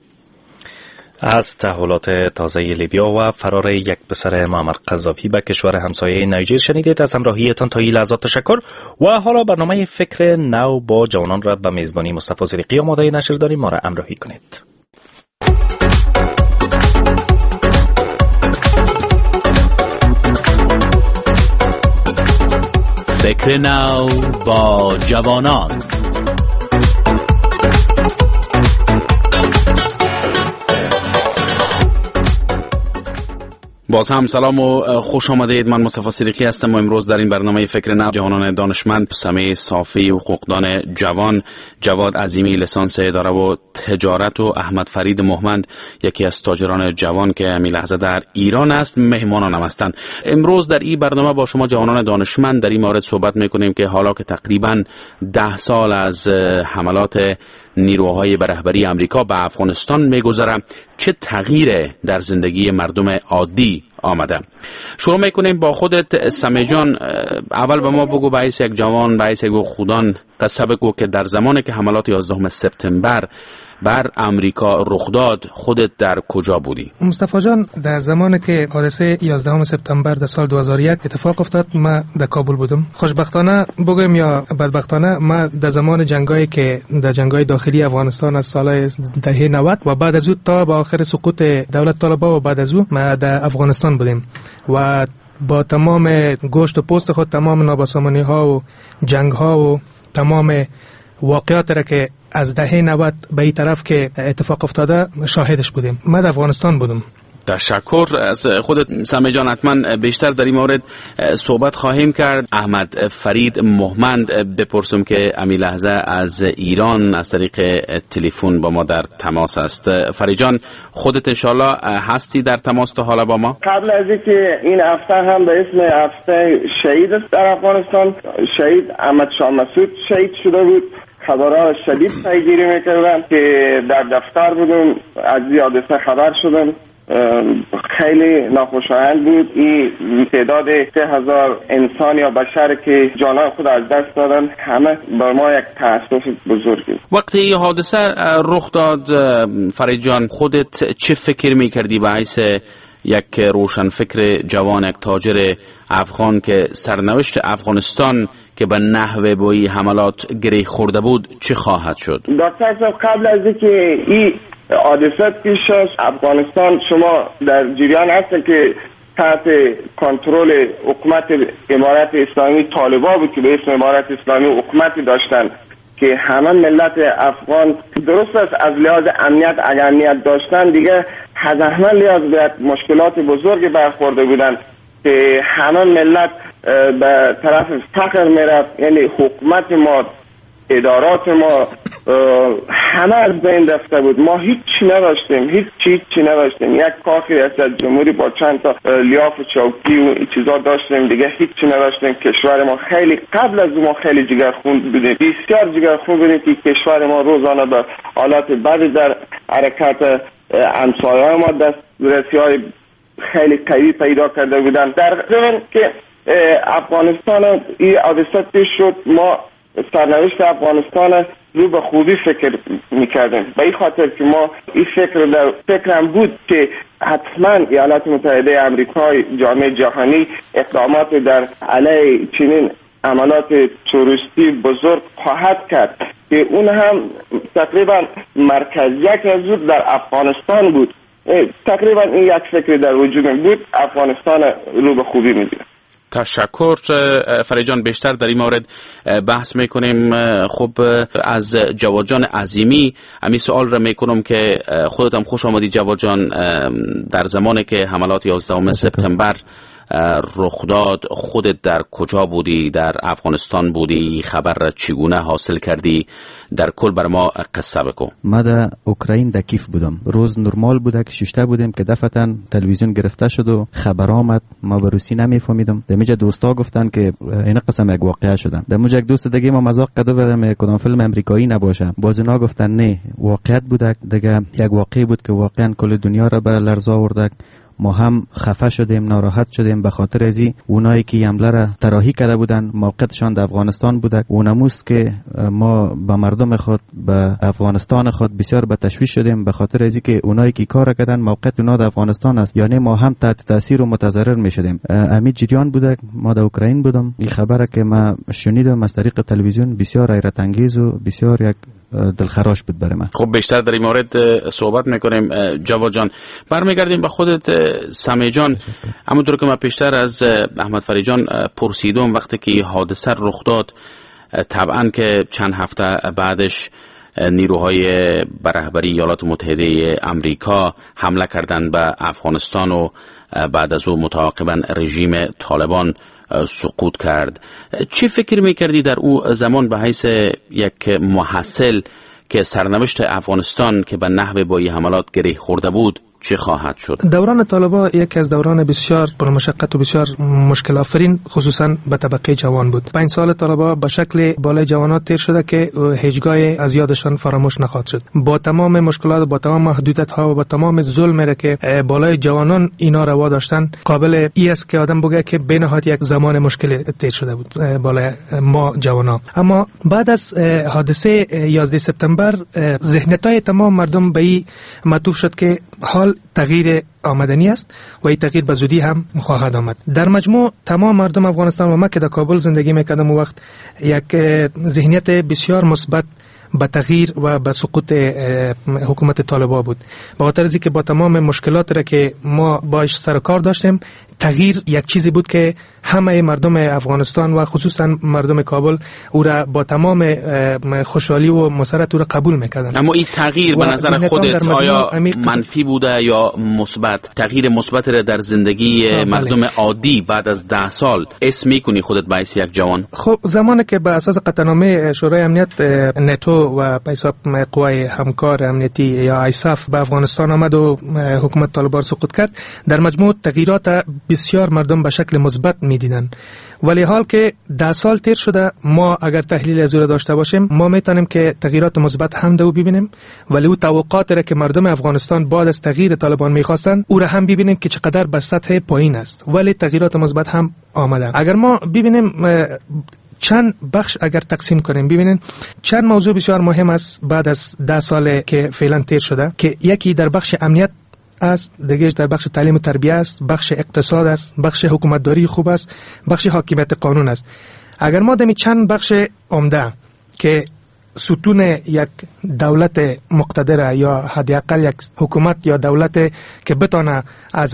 از تحولات تازه لیبیا و فرار یک پسر معمر قذافی به کشور همسایه نیجر شنیدید. از همراهیتان تا این لحظات تشکر. و حالا برنامه فکر نو با جوانان را به میزبانی مصطفی زریقی آماده نشر داریم. ما را همراهی کنید. فکر نو با جوانان. با باز هم سلام و خوش آمدید. من مصطفی صدیقی هستم و امروز در این برنامه فکر نو جوانان دانشمند سمیع صافی حقوقدان جوان، جواد عظیمی لیسانس اداره و تجارت و احمد فرید مهمند یکی از تاجران جوان که همین لحظه در ایران است مهمانانم هستند. امروز در این برنامه با شما جوانان دانشمند در این مورد صحبت میکنیم که حالا که تقریبا 10 سال از حملات نیروهای به رهبری امریکا به افغانستان میگذره چه تغییر در زندگی مردم عادی آمده. شروع میکنیم با خودت سمیع جان. اول به ما بگو به حیث یک جوان، به حیث یک خودان قصه بگو که در زمانی که حملات 11 سپتامبر بر امریکا رخ داد خودت در کجا بودی؟ مصطفی جان، در زمانی که حادثه 11 سپتامبر در سال 2001 اتفاق افتاد ما در کابل بودم. خوشبختانه بگویم یا بدبختانه ما در زمان جنگایی که در جنگای داخلی افغانستان از سال دهه 90 و بعد از اون تا به آخر سقوط دولت طالبان و بعد از اون ما در افغانستان بودیم و با تمام گوشت و پوست خود تمام نابسامانی ها و جنگ ها و تمام واقعات را که از دهه 90 به این طرف که اتفاق افتاده شاهدش بودیم. من در افغانستان بودم. تشکر از خودت سمیع جان. حتما بیشتر در این مورد صحبت خواهیم کرد. احمد فرید مهمند بپرسم که امی لحظه از ایران از طریق تلفن با ما در تماس است. فرید جان خودت انشالله هستی در تماس تا حالا با ما؟ قبل از اینکه این هفته هم به اسم هفته شهید است در افغانستان، شهید احمد شاه مسعود شهید شده بود. خبرها شدید پیگیری میکردن که در دفتر بودم از حادثه خبر شدم. خیلی ناخوشایند بود. این تعداد 3000 انسان یا بشر که جانان خود از دست دادن همه بر ما یک تأسف بزرگی. وقتی حادثه رخ داد فرید جان خودت چه فکر میکردی به حیث یک روشن فکر جوان، یک تاجر افغان که سرنوشت افغانستان که به نحوه با این حملات گره خورده بود چه خواهد شد؟ دکتر صاحب قبل از اینکه این حادثه پیش شد افغانستان شما در جریان هست که تحت کنترل حکومت امارت اسلامی طالبان بود که به اسم امارت اسلامی حکومتی داشتن که همه ملت افغان درست است از لحاظ امنیت اگر امنیت داشتن دیگه حتما لحاظ به مشکلات بزرگی برخورده بودن که همه ملت به طرف فقر میرفت. یعنی حکومت ما، ادارات ما همه از بین رفته بود. ما هیچی نداشتیم، هیچی نداشتیم. یک کاخی ریاست جمهوری با چند تا لیاف و چوکی و این چیزا داشتیم، دیگه هیچی نداشتیم. کشور ما خیلی قبل از ما خیلی جگرخون بودیم، بسیار جگرخون بودیم که کشور ما روزانه به حالات بدی در حرکت همسایه‌های ما دسترسی‌های خیلی قوی پیدا کرده بودن. در ضمن که افغانستان این حادثه پیش شد ما سرنوشت افغانستان رو به خوبی فکر میکردیم. به این خاطر که ما این فکرم بود که حتما ایالات متحده آمریکا، جامعه جهانی اقدامات در علیه چنین عملات تروریستی بزرگ خواهد کرد که اون هم تقریبا مرکزیت از اون در افغانستان بود. تقریبا این یک فکر در وجود بود. افغانستان رو به خوبی میدید. تشکر فرید جان. بیشتر در این مورد بحث میکنیم. خب از جواد جان عظیمی همین سوال را میکنم که خودت هم خوش آمدی جواد جان. در زمانی که حملات 11 سپتامبر رخ داد خودت در کجا بودی؟ در افغانستان بودی؟ خبر را چگونه حاصل کردی؟ در کل بر ما قصه بگو. ما در اوکراین در کیف بودم. روز نرمال بوده که ششته بودیم که دفعتا تلویزیون گرفته شد و خبر آمد. ما به روسی نمیفهمیدم. دمیجا دوستا گفتن که این قسم یک واقعه شدن. دمیجا یک دوست دیگه ما مزاق کرده بودم کدام فیلم امریکایی نباشه. باز اینا گفتن نه واقعیت بوده. دیگه یک واقعه بود که واقعا کل دنیا را به لرزه آورد. ما هم خفه شدیم، ناراحت شدیم به خاطر ازی اونایی که حمله را طراحی کرده بودن موقعیتشان در افغانستان بوده. اونموس که ما به مردم خود، به افغانستان خود بسیار به تشویش شدیم به خاطر ازی که اونایی که کار کردن موقعیت اونا در افغانستان است، یعنی ما هم تحت تاثیر و متضرر میشدیم. امید جریان بوده. ما در اوکراین بودم. این خبره که ما شنیدم از طریق تلویزیون بسیار حیرت انگیز و بسیار یک دلخراش بود برای من. خب بیشتر در این مورد صحبت میکنیم. جواد جان برمیگردیم به خودت. سمیع جان همونطور که من پیشتر از احمد فرید جان پرسیدم وقتی که حادثه رخ داد طبعا که چند هفته بعدش نیروهای به رهبری ایالات متحده امریکا حمله کردند به افغانستان و بعد از او متعاقبا رژیم طالبان سقوط کرد. چی فکر میکردی در او زمان به حیث یک محصل که سرنوشت افغانستان که به نحو با این حملات گره خورده بود چه خواهد شد؟ دوران طالبان یکی از دوران بسیار پرمشقت و بسیار مشکل آفرین خصوصا به طبقه جوان بود. 5 سال طالبان به شکل بالای جوانات تیر شده که هیچگاه از یادشان فراموش نخواهد شد. با تمام مشکلات، با تمام محدودیت ها و با تمام ظلمی که بالای جوانان اینا روا داشتن، قابل ای است که آدم بگه که به نهایت یک زمان مشکل تیر شده بود بالای ما جوانا. اما بعد از حادثه 11 سپتامبر ذهنیت‌های تمام مردم به این معطوف شد که حال تغییر آمدنی است و این تغییر به زودی هم خواهد آمد. در مجموع تمام مردم افغانستان و ما که در کابل زندگی میکردم وقت یک ذهنیت بسیار مثبت به تغییر و به سقوط حکومت طالبان بود. به خاطر از اینکه با تمام مشکلات را که ما باش سر کار داشتیم، تغییر یک چیزی بود که همه مردم افغانستان و خصوصا مردم کابل او را با تمام خوشحالی و مسرت او را قبول میکردن. اما این تغییر به نظر خودت آیا منفی بوده یا مثبت؟ تغییر مثبت را در زندگی مردم عادی بعد از 10 سال اسم میکنی خودت به حیث یک جوان؟ خب زمانی که به اساس قطعنامه شورای امنیت ناتو و به حساب قوای همکار امنیتی یا ایساف به افغانستان آمد و حکومت طالبان سقوط کرد، در مجموع تغییرات بسیار مردم به شکل مثبت می‌دیدن. ولی حال که 10 سال تیر شده، ما اگر تحلیل از او داشته باشیم، ما میتونیم که تغییرات مثبت هم دو ببینیم، ولی او توقعاتی را که مردم افغانستان بعد از تغییر طالبان می‌خواستن او را هم ببینیم که چقدر به سطح پایین است، ولی تغییرات مثبت هم آمدن. اگر ما ببینیم چند بخش اگر تقسیم کنیم، ببینید چند موضوع بسیار مهم است بعد از 10 سال که فعلا تیر شده، که یکی در بخش امنیت است، دیگه در بخش تعلیم و تربیت است، بخش اقتصاد است، بخش حکومتداری خوب است، بخش حاکمیت قانون است. اگر ما دمی چند بخش عمده که ستون یک دولت مقتدر یا حداقل یک حکومت یا دولت که بتونه از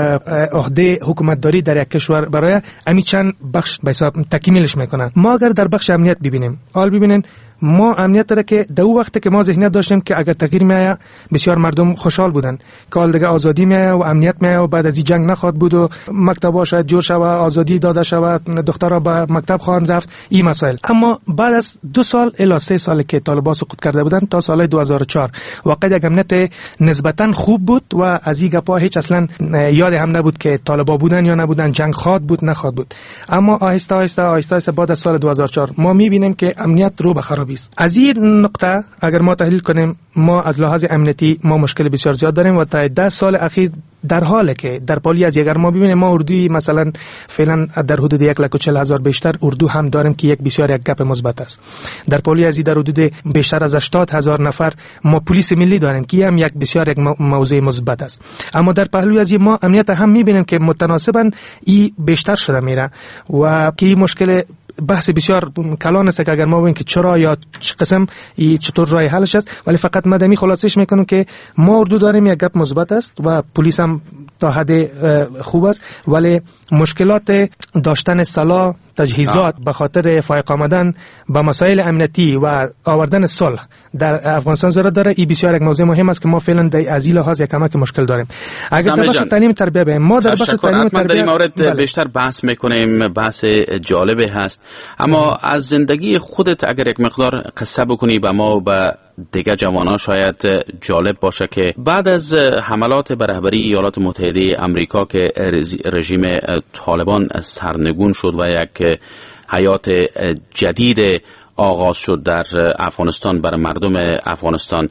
عهده حکومتداری در یک کشور برای امی چند بخش به حساب تکمیلش میکنن. ما اگر در بخش امنیت ببینیم، حال ببینین ما امنیت را که در وقت که ما ذهنیت داشتیم که اگر تغییر میآید بسیار مردم خوشحال بودن که حال دیگه آزادی میآید و امنیت میآید و بعد از این جنگ نخواد بود و مکتب‌ها شاید جور شود، آزادی داده شود، دخترها به مکتب خواهند رفت، این مسائل. اما بعد از 2 سال الی 3 سال که طالبان سقوط کرده بودن تا سال 2004 واقعا یک امنیت نسبتا خوب بود و از این گپا هیچ اصلا یاد هم نبود که طالبان بودن یا نبودن، جنگ خواد بود نخواد بود. اما آهسته آهسته بعد از سال 2004 ما می‌بینیم که امنیت رو به خرابی است. از این نقطه اگر ما تحلیل کنیم، ما از لحاظ امنیتی ما مشکل بسیار زیاد داریم و تا 10 سال اخیر در حالی که در پالی از اگر ما ببینیم ما اردوی مثلا فعلا در حدود 140,000 بیشتر اردو هم داریم که یک بسیار یک گپ مثبت است. در پالی از در حدود بیشتر از 80,000 نفر ما پلیس ملی داریم که هم یک بسیار یک موضوع مثبت است. اما در پهلوی از ما امنیت هم میبینیم که متناسباً این بیشتر شده میره و که مشکل بحث بسیار کلان است که اگر ما ببینیم که چرا یا چه قسم چطور راه حلش است، ولی فقط مدمی خلاصش میکنم که ما اردو داریم یک گپ مثبت است و پلیس هم تا حد خوب است، ولی مشکلات داشتن سلاح تجهیزات به خاطر فائق آمدن به مسائل امنیتی و آوردن صلح در افغانستان ضرورت داره. این بسیار یک موضوع مهم است که ما فعلا در از این لحاظ یک کمک مشکل داریم. اگر در بخش تعلیم تربیت به ما در بخش تعلیم تربیت در این مورد بیشتر بحث میکنیم، بحث جالبی هست. اما از زندگی خودت اگر یک مقدار قصه بکنی به ما و به دیگه جوانان شاید جالب باشه که بعد از حملات به رهبری ایالات متحده آمریکا که رژیم طالبان سرنگون شد و یک حیات جدید آغاز شد در افغانستان برای مردم افغانستان،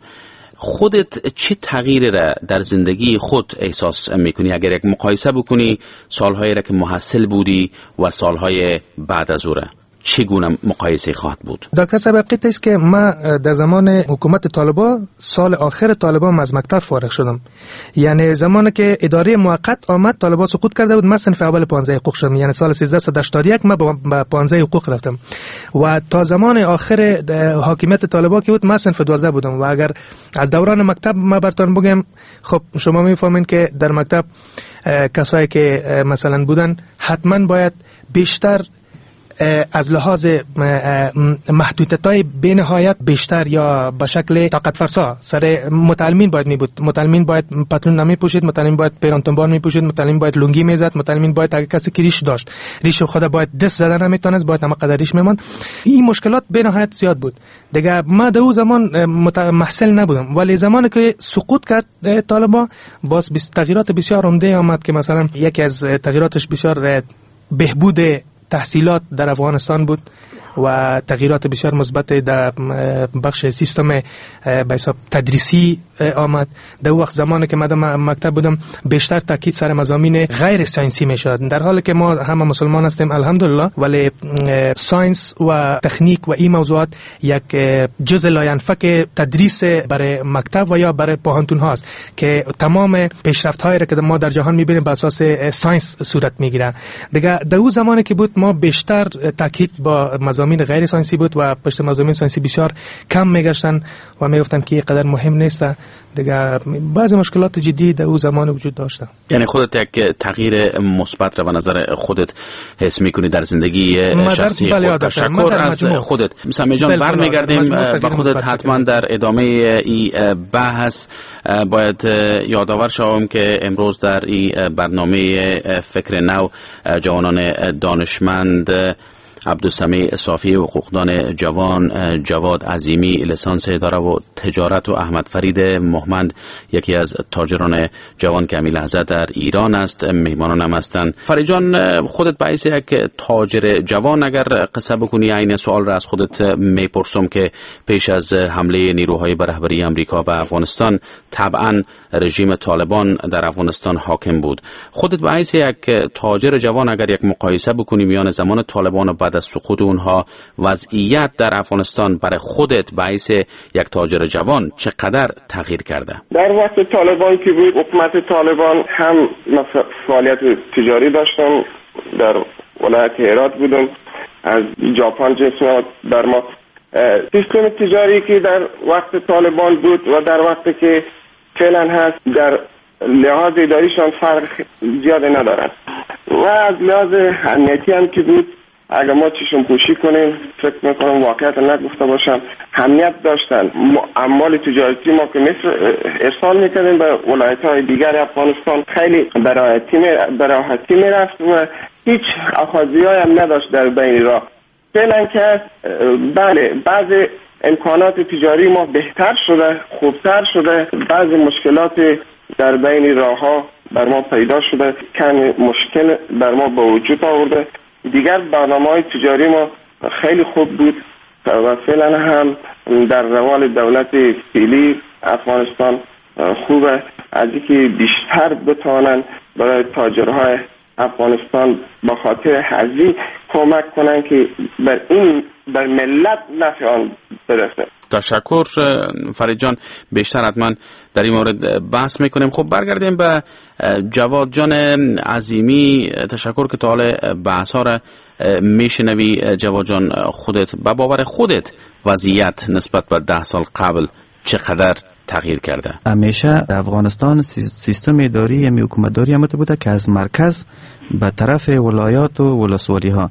خودت چه تغییری را در زندگی خود احساس میکنی اگر یک مقایسه بکنی سالهایی را که محصل بودی و سالهای بعد از او را؟ چگونه مقایسه خواهد بود؟ دکتر سبقی است که ما در زمان حکومت طالبان سال آخر طالبان از مکتب فارغ شدم، یعنی زمانی که اداره موقت آمد طالبان سقوط کرده بود، من صنف اول 15 حقوق شدم، یعنی سال 1381 من به 15 حقوق رفتم و تا زمان آخر حاکمیت طالبان که بود من صنف 12 بودم. و اگر از دوران مکتب ما براتون بگم، خب شما میفهمین که در مکتب کسایی که مثلا بودن حتما باید بیشتر از لحاظ محدودیت‌های بینهایت بیشتر یا به شکل طاقت فرسا سر متعلمین باید می بود. متعلمین باید پتلون نمی پوشید، متعلمین باید پیرانتنبار می پوشید، متعلمین باید لنگی میزد، متعلمین باید اگه کسی که ریش داشت ریش خود باید دست زدن نمیتونست، باید هم قدر ریش میماند. این مشکلات بینهایت زیاد بود دیگه. ما در اون زمان محصل نبودم، ولی زمانی که سقوط کرد طالبان باز تغییرات بسیار عمده آمد که مثلا یکی از تغییراتش بسیار بهبود تحصیلات در افغانستان بود و تغییرات بسیار مثبت در بخش سیستم به حساب تدریسی آمد. در وقت زمانی که من مکتب بودم بیشتر تاکید سر مضامین غیر ساینسی میشد، در حالی که ما همه مسلمان هستیم الحمدلله، ولی ساینس و تکنیک و این موضوعات یک جزء لاینفک تدریس برای مکتب و یا برای پوهنتون هاست که تمام پیشرفت هایی را که ما در جهان میبینیم بر اساس ساینس صورت میگیره. دیگه در اون زمانی که بود ما بیشتر تاکید با مضامین غیر ساینسی بود و پشت مضامین ساینسی بسیار کم میگشتن و میگفتن که اینقدر مهم نیست. دیگه بعضی مشکلات جدی در اون زمان وجود داشته. یعنی خودت یک تغییر مثبت را به نظر خودت حس میکنی در زندگی شخصی خودت؟ تشکر از خودت. سمی جان برمیگردیم با خودت حتما در ادامه این بحث. باید یادآور شوم که امروز در این برنامه فکر نو جوانان دانشمند عبدالسمیع صافی حقوقدان جوان، جواد عظیمی لیسانس اداره و تجارت و احمد فرید مهمند یکی از تاجران جوان که همین لحظه در ایران است مهمانان هم هستند. فرید جان، خودت به حیث یک تاجر جوان اگر قصه بکنی، این سوال را از خودت میپرسم که پیش از حمله نیروهای به رهبری امریکا به افغانستان طبعا رژیم طالبان در افغانستان حاکم بود. خودت به حیث یک تاجر جوان اگر یک مقایسه بکنی میان زمان طالبان و بعد از سقوط اونها، وضعیت در افغانستان برای خودت به حیث یک تاجر جوان چقدر تغییر کرده؟ در وقت طالبان که بود، حکومت طالبان هم فعالیت تجاری داشتم، در ولایت هرات بودم، از ژاپن جنس در ما سیستم تجاری که در وقت طالبان بود و در وقتی که فعلا هست در لحاظ اداریشان فرق زیاده ندارد و از لحاظ امنیتی هم که بود، اگر ما چشم پوشی کنیم فکر میکنم واقعیت نگفته باشم امنیت داشتن. اموال تجارتی ما که ارسال میکنیم به ولایت های دیگر افغانستان خیلی براحتی میرفت و هیچ اخاذی های هم نداشت در بین راه. فعلا که بله بعض امکانات تجاری ما بهتر شده، خوبتر شده، بعض مشکلات در بین راه ها بر ما پیدا شده، کمی مشکل بر ما به وجود آورده. دیگر برنامه‌های تجاری ما خیلی خوب بود و فعلا هم در روال دولت فعلی افغانستان خوبه، از اینکه بیشتر بتوانند برای تاجرهای افغانستان با خاطر حزی کمک کنن که بر ملت نفع آن برسه. تشکر فرید جان، بیشتر حتما در این مورد بحث میکنیم. خب برگردیم به جواد جان عظیمی. تشکر که تا حال بحث ها را میشنوی. جواد جان، خودت به باور خودت وضعیت نسبت به 10 سال قبل چقدر تغییر کرده؟ همیشه افغانستان سیستم اداری یا حکومتداری هم بوده که از مرکز به طرف ولایات و ولسوالی ها.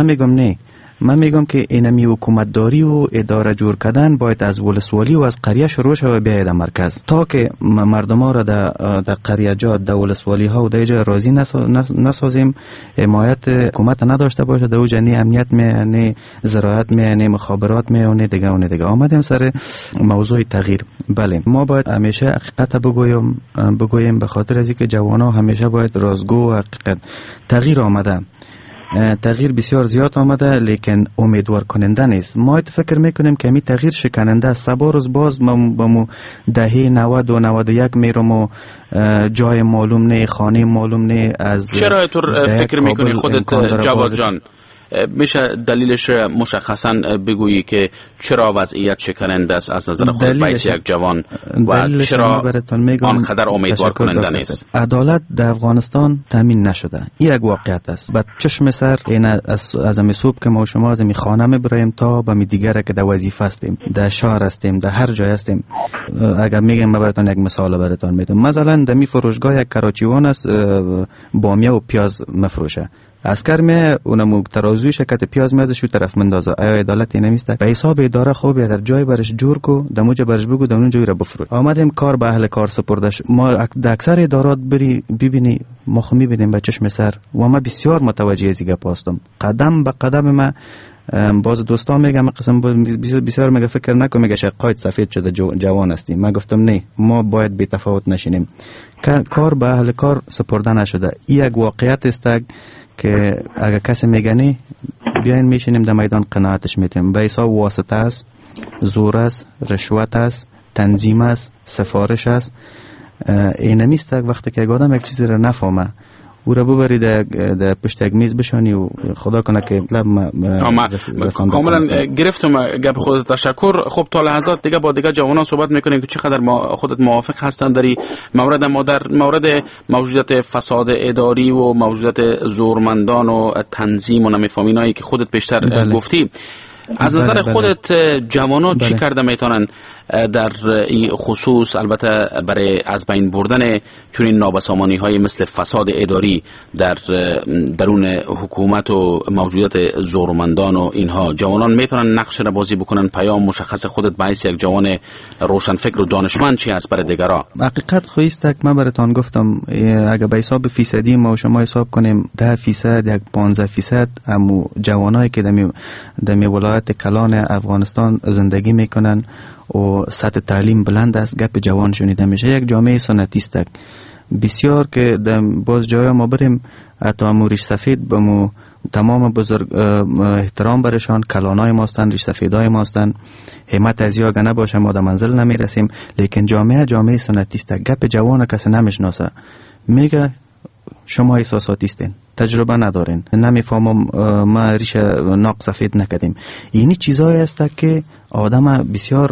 من میگم که اینمی حکومتداری و اداره جور کردن باید از ولسوالی و از قریه شروع شود بیاید در مرکز، تا که مردم ها را در قریه جات در ولسوالی ها و در جای راضی نسازیم، حمایت حکومت نداشته باشه، در اوجا نه امنیت می، نه زراعت می، نه مخابرات می و نه دیگه. آمدیم سر موضوع تغییر. بله، ما باید همیشه حقیقت بگوییم به خاطر از اینکه جوانان همیشه باید رازگو و حقیقت. تغییر آمده، تغییر بسیار زیاد آمده، لیکن امیدوار کننده نیست. ما فکر میکنیم که می تغییر شکننده است. سبا روز باز با مو دهه 90 و 91 میرم و جای معلوم نه، خانه معلوم نه. از چرا تو فکر میکنی خودت جواد جان؟ میشه دلیلش مشخصا بگویی که چرا وضعیت شکننده است از نظر خود بایس یک جوان و چرا آنقدر امیدوار کننده نیست؟ عدالت در افغانستان تامین نشده، این یک واقعیت است. بعد چشم سر این از امی صبح که ما شما از امی خانه میبریم تا به می دیگره که در وظیفه هستیم، در شهر هستیم، در هر جای هستیم. اگر میگم براتون یک مثال براتون میدم، مثلا در می فروشگاه یک کراچیوان است بامیه و پیاز مفروشه، اسکر می اونم ترازوی شکت پیاز میاد شو طرف مندازه. آیا عدالت نمیسته؟ به حساب اداره خوب در جای برش جور کو دموجه برش بگو دمون جوی را بفروش. آمدیم کار به اهل کار سپردش. ما در اکثر ادارات بری ببینی ما خو میبینیم به چشم سر و ما بسیار متوجه از این گپ هستم. قدم به قدم ما باز دوستان میگم قسم بسیار میگه فکر نکن میگه شقایت سفید شده جوان هستیم. من گفتم نه ما باید بی تفاوت نشینیم. کار به اهل کار سپرده نشده. این یک واقعیت است که اگر کسی میگنی بیاین میشینیم در میدان قناعتش میتیم. به حساب واسطه است، زور است، رشوت است، تنظیم است، سفارش است. این نمیست وقتی که آدم یک چیزی را نفهمه او را ببری در پشت یک میز بشانی و خدا کنه که کاملا گرفتم گپ خودت. تشکر. خب تا لحظات دیگه با دیگه جوانان صحبت میکنیم که چقدر خودت موافق هستن در این مورد. ما در مورد موجودیت فساد اداری و موجودیت زورمندان و تنظیم و نمیفهمینایی که خودت بیشتر گفتی، از نظر خودت جوانان چی کرده میتونن در این خصوص، البته برای از بین بردن چنین نابسامانی های مثل فساد اداری در درون حکومت و موجودیت زورمندان و اینها، جوانان میتونن نقش را بازی بکنن؟ پیام مشخص خودت به حیث یک جوان روشنفکر و دانشمند چی است برای دیگران؟ حقیقت خویست که من براتون گفتم اگه به حساب فیصدی ما و شما حساب کنیم 10%، یک 15% امو جوانایی که در ولایت کلان افغانستان زندگی میکنن و سطح تعلیم بلند است، گپ جوان شنیده میشه. یک جامعه سنتی است بسیار که باز جای ما بریم حتی امو ریش سفید بمو تمام بزرگ احترام برشان، کلانای ما هستند، ریش سفیدای ما هستند. همت از یا گنه باشه ما در منزل نمیرسیم، لیکن جامعه سنتی است. گپ جوان کسی نمیشناسه، میگه شما احساساتی هستین، تجربه ندارین، نمیفهمم، ما ریش ناق سفید نکردیم. اینی چیزایی است که آدم بسیار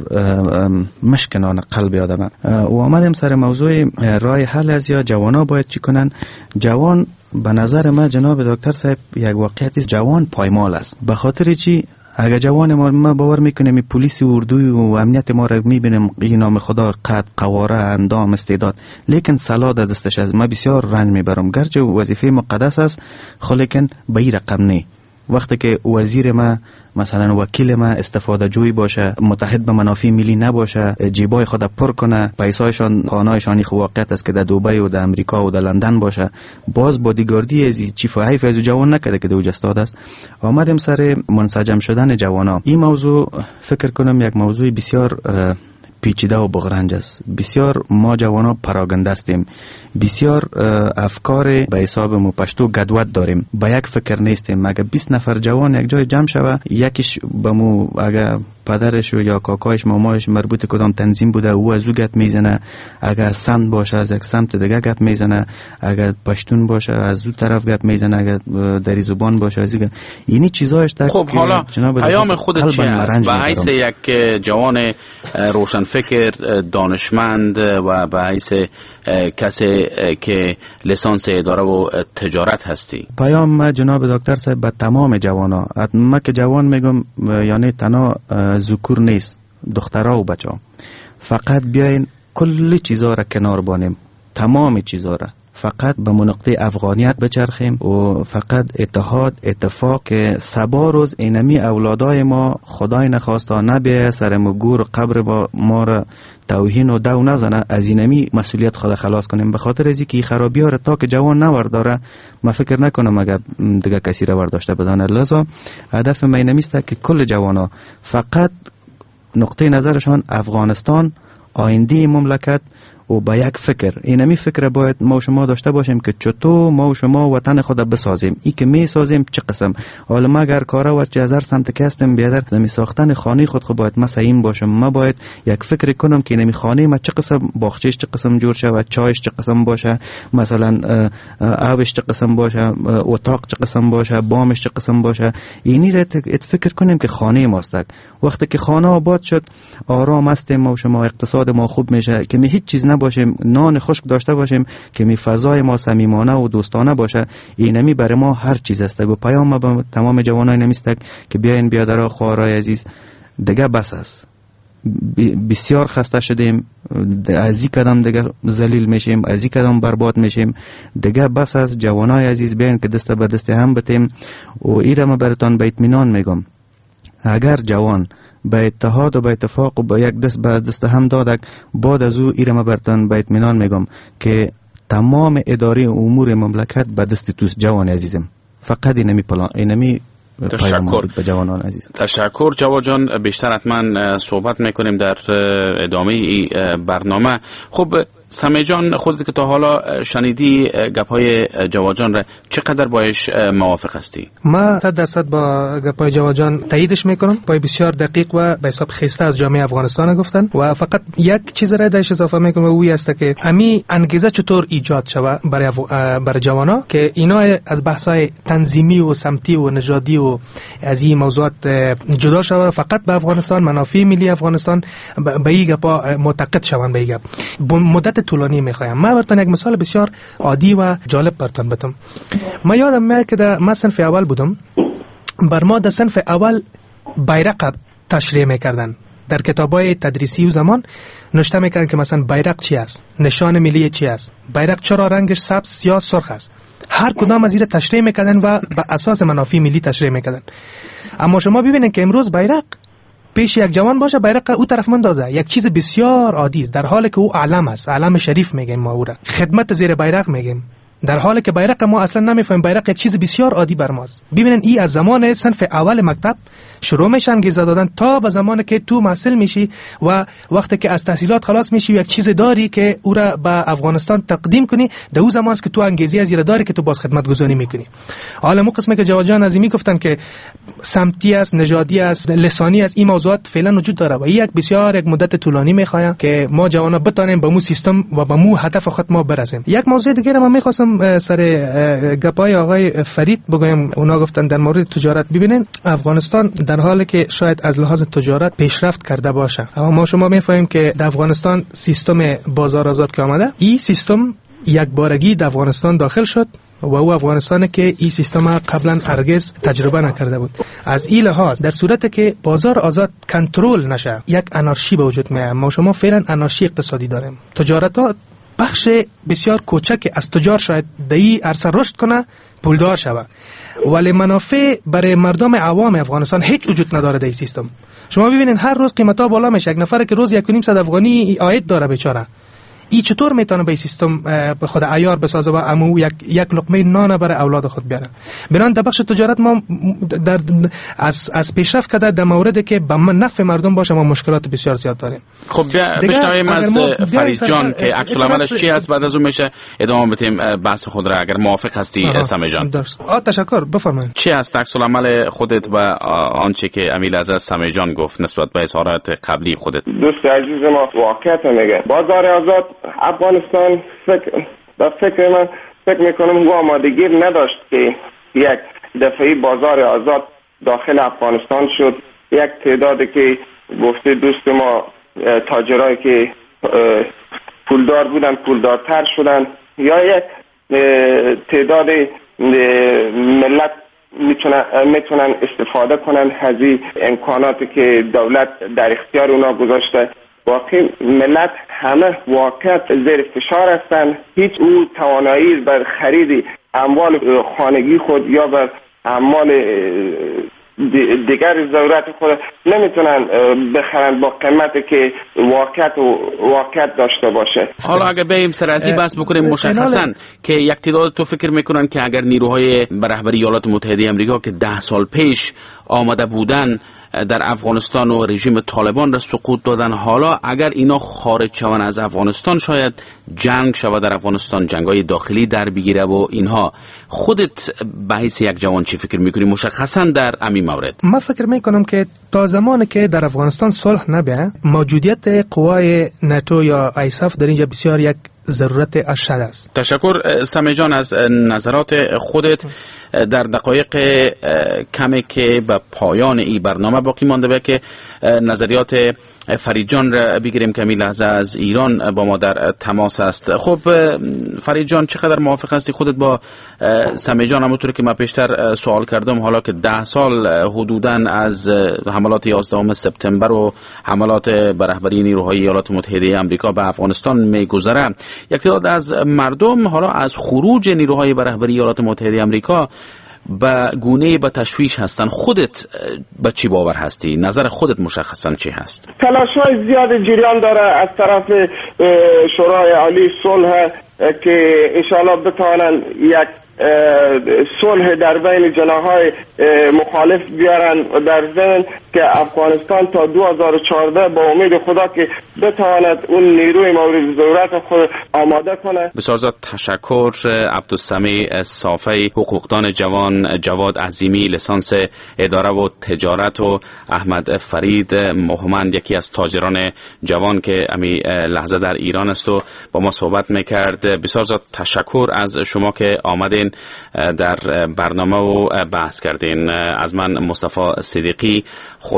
مشکنان قلب آدم. و آمدیم سر موضوع راه حل از یا جوانا باید چی کنن. جوان به نظر ما جناب دکتر صاحب یک واقعیت است، جوان پایمال است. به خاطر چی؟ اگر جوان ما باور میکنیم پلیس و اردوی و امنیت ما را میبینیم این نام خدا قد قواره اندام استعداد، لیکن سلا در دستش از ما بسیار رنج میبرم. گرچه وظیفه مقدس است خو لیکن به این رقم نه. وقتی که وزیر ما مثلا وکیل ما استفاده جوی باشه، متحد به منافع ملی نباشه، جیبای خود پر کنه، پیسایشان خانه‌شان واقعیت است که در دبی و در امریکا و در لندن باشه، باز بادیگاردی از چیف و حیف از جوان نکده که دوج استاد است. آمدیم سر منسجم شدن جوانا. این موضوع فکر کنم یک موضوع بسیار پیچیده و بغرنج است. بسیار ما جوانا پراگنده هستیم، بسیار افکار به حساب مو پشتو گدوت داریم، با یک فکر نیستیم. اگه 20 نفر جوان یک جای جمع شوه، یکیش به مو اگه پدرش یا کاکایش مامایش مربوط کدام تنظیم بوده او از او گپ میزنه، اگه سمت باشه از یک سمت دیگه گپ میزنه، اگه پشتون باشه از اون طرف گپ میزنه، اگه دری زبان باشه از این. اینی چیزاش تا خب حالا پیام خودت چی است به حیث یک جوان روشنفکر دانشمند و به حیث کسی که لیسانس اداره و تجارت هستی؟ پیام ما جناب دکتر صاحب به تمام جوانا، ما که جوان میگم یعنی تنها ذکور نیست، دخترها و بچه ها، فقط بیاین کل چیزا را کنار بانیم، تمام چیزا را فقط به منقطه افغانیت بچرخیم و فقط اتحاد اتفاق که سبا روز اینمی اولادای ما خدای نخواستا نبیه سر مگور قبر ما را توهین و دو نزنه، از اینمی مسئولیت خود خلاص کنیم. به خاطر از اینکه خرابی ها را تا که جوان نورد داره ما فکر نکنم اگر دیگه کسی را ورداشته بدانه. لذا هدف ما اینمیست که کل جوانا فقط نقطه نظرشان افغانستان، آینده مملکت و با یک فکر، اینمی فکر باید ما و شما داشته باشیم که چطور ما و شما وطن خود بسازیم. ای که می سازیم چه قسم، حالا ما اگر کارا ورچه هزار سمت که هستیم بیادر زمین ساختن خانه خود باید ما سعیم باشم. ما باید یک فکر کنم که اینمی خانه ما چه قسم باغچه‌اش چه قسم جور شه و چایش چه قسم باشه، مثلا آبش چه قسم باشه، اتاق چه قسم باشه، بامش چه قسم باشه. اینی را فکر کنیم که خانه ماست. وقتی که خانه آباد شد آرام هستیم ما و شما، اقتصاد ما خوب میشه که می هیچ چیز باشیم، نان خشک داشته باشیم که می فضای ما صمیمانه و دوستانه باشه. اینمی برای ما هر چیز است. و پیام ما به تمام جوانای نمیست که بیاین بیادرها خوارای عزیز دیگه بس است، بسیار خسته شدیم، از این قدم دیگه ذلیل میشیم، از این قدم برباد میشیم دیگه. بس از جوانای عزیز بیاین که دست به دست هم بتیم و ایره ما براتون به اطمینان میگم اگر جوان به اتحاد و به اتفاق و به یک دست به دست هم دادک بعد از او ایره ما براتون به اطمینان میگم که تمام اداره امور مملکت به دست توست جوان عزیزم. فقط اینمی تشکر به جوانان عزیز. تشکر جواد جان. بیشتر حتما صحبت میکنیم در ادامه این برنامه. خب سمی جان، خودت که تا حالا شنیدی گپای جواد جان را چقدر باش موافق هستی؟ ما 100% با گپای جواد جان تاییدش میکنم. پای بسیار دقیق و به حساب خسته از جامعه افغانستان گفتن و فقط یک چیز را درش اضافه میکنم و اوی است که امی انگیزه چطور ایجاد شود برای جوانا که اینا از بحثای تنظیمی و سمتی و نژادی و از این موضوعات جدا شود، فقط به افغانستان، منافع ملی افغانستان به این گپا معتقد شوند. به این گپ مدت طولانی میخوایم. ما براتون یک مثال بسیار عادی و جالب براتون بدم. ما یادم میاد که در صنف اول بودم، بر ما در صنف اول بیرق تشریح میکردن. در کتابای تدریسی و زمان نوشته میکردن که مثلا بیرق چی است، نشان ملی چی است، بیرق چرا رنگش سبز یا سرخ است. هر کدام از این تشریح میکردن و به اساس منافع ملی تشریح میکردن. اما شما ببینید که امروز بیرق پیش یک جوان باشه، بیرق او طرف مندازه، یک چیز بسیار عادی است، در حالی که او علم است، علم شریف میگیم ما او را، خدمت زیر بیرق میگیم، در حالی که بیرق ما اصلا نمیفهمیم. بیرق یک چیز بسیار عادی بر ماست. ببینن این از زمان صنف اول مکتب شروع میشن انگیزه دادن تا به زمانی که تو محصل میشی و وقتی که از تحصیلات خلاص میشی یک چیز داری که او را به افغانستان تقدیم کنی، در اون زمان است که تو انگیزه از داری که تو باز خدمت گزاری میکنی. حالا مو قسمه که جواد جان عظیمی گفتن که سمتی است، نژادی است، لسانی است، این موضوعات فعلا وجود داره و یک بسیار یک مدت طولانی میخواد که ما جوانا بتونیم به مو سیستم و به مو هدف خود ما برسیم. یک موضوع دیگه من میخواستم سر گپای آقای فرید بگویم. اونا گفتن در مورد تجارت. ببینین افغانستان در حالی که شاید از لحاظ تجارت پیشرفت کرده باشه، اما ما شما میفهمیم که در افغانستان سیستم بازار آزاد که آمده، این سیستم یک بارگی در افغانستان داخل شد و او افغانستان که این سیستم قبلا هرگز تجربه نکرده بود. از این لحاظ در صورت که بازار آزاد کنترل نشه یک انارشی به وجود میاد. ما شما فعلا انارشی اقتصادی داریم. تجارت ها بخش بسیار کوچک از تجار شاید دایی عرصه رشد کنه، پولدار شوه، ولی منافع برای مردم عوام افغانستان هیچ وجود نداره در این سیستم. شما ببینید هر روز قیمتا بالا میشه. یک نفر که روز 1.5 افغانی عاید داره بیچاره، این چطور میتونه به سیستم به خود عیار بسازه و امو یک لقمه نان برای اولاد خود بیاره؟ بنان در بخش تجارت ما در از پیشرفت کرده در موردی که به نفع مردم باشه ما مشکلات بسیار زیاد داریم. خب بشنویم از فرید جان که عکس العملش چی است، بعد از اون میشه ادامه بدیم بحث خود را اگر موافق هستی. سمی جان تشکر. بفرمایید. چی است عکس العمل خودت و آنچه که امیل از سمی جان گفت نسبت به اظهارات قبلی خودت؟ دوست عزیز ما واقعیت میگه بازار آزاد افغانستان فکر من فکر میکنم او آمادگی نداشت که یک دفعی بازار آزاد داخل افغانستان شد. یک تعدادی که گفته دوست ما تاجرایی که پولدار بودن پولدارتر شدن، یا یک تعداد ملت میتونن استفاده کنن از این امکاناتی که دولت در اختیار اونا گذاشته. واقعی ملت همه واقعا زیر فشار هستند. هیچ او توانایی بر خرید اموال خانگی خود یا بر اموال دیگر ضرورت خود نمیتونن بخرن با قیمتی که واقعیت داشته باشه. حالا اگر بریم سر از این بحث بکنیم، مشخصا که یک تعداد تو فکر میکنن که اگر نیروهای به رهبری ایالات متحده آمریکا که 10 سال پیش آمده بودن در افغانستان و رژیم طالبان را سقوط دادن، حالا اگر اینا خارج شون از افغانستان شاید جنگ شود در افغانستان، جنگای داخلی در بگیره و اینها. خودت به حیث یک جوان چی فکر میکنی مشخصا در همین مورد؟ من فکر میکنم که تا زمانی که در افغانستان صلح نبیه، موجودیت قوای ناتو یا آیساف در اینجا بسیار یک ضرورت اشد است. تشکر سمی جان از نظرات خودت. در دقایق کمی که به پایان این برنامه باقی مانده به که نظریات فرید جان را بگیریم که این لحظه از ایران با ما در تماس است. خب فرید جان، چقدر موافق هستی خودت با سمی جان؟ همونطور که من پیشتر سوال کردم، حالا که 10 سال حدوداً از حملات 11 سپتامبر و حملات به رهبری نیروهای ایالات متحده آمریکا به افغانستان میگذره، یک تعداد از مردم حالا از خروج نیروهای به رهبری ایالات متحده آمریکا به گونه به تشویش هستن. خودت به چی باور هستی؟ نظر خودت مشخصا چی هست؟ تلاش‌های زیاد جریان داره از طرف شورای عالی صلح که انشاءالله بتوانند یک صلح در بین جناح‌های مخالف بیارن در ضمن که افغانستان تا 2014 با امید خدا که بتواند اون نیروی مورد ضرورت خود آماده کنه. بسیار زیاد تشکر. عبدالسمیع صافی، حقوقدان جوان، جواد عظیمی، لیسانس اداره و تجارت، و احمد فرید مهمند، یکی از تاجران جوان که امی لحظه در ایران است و با ما صحبت میکرد. بسیار زیاد تشکر از شما که آمدین در برنامه و بحث کردین. از من مصطفی صدیقی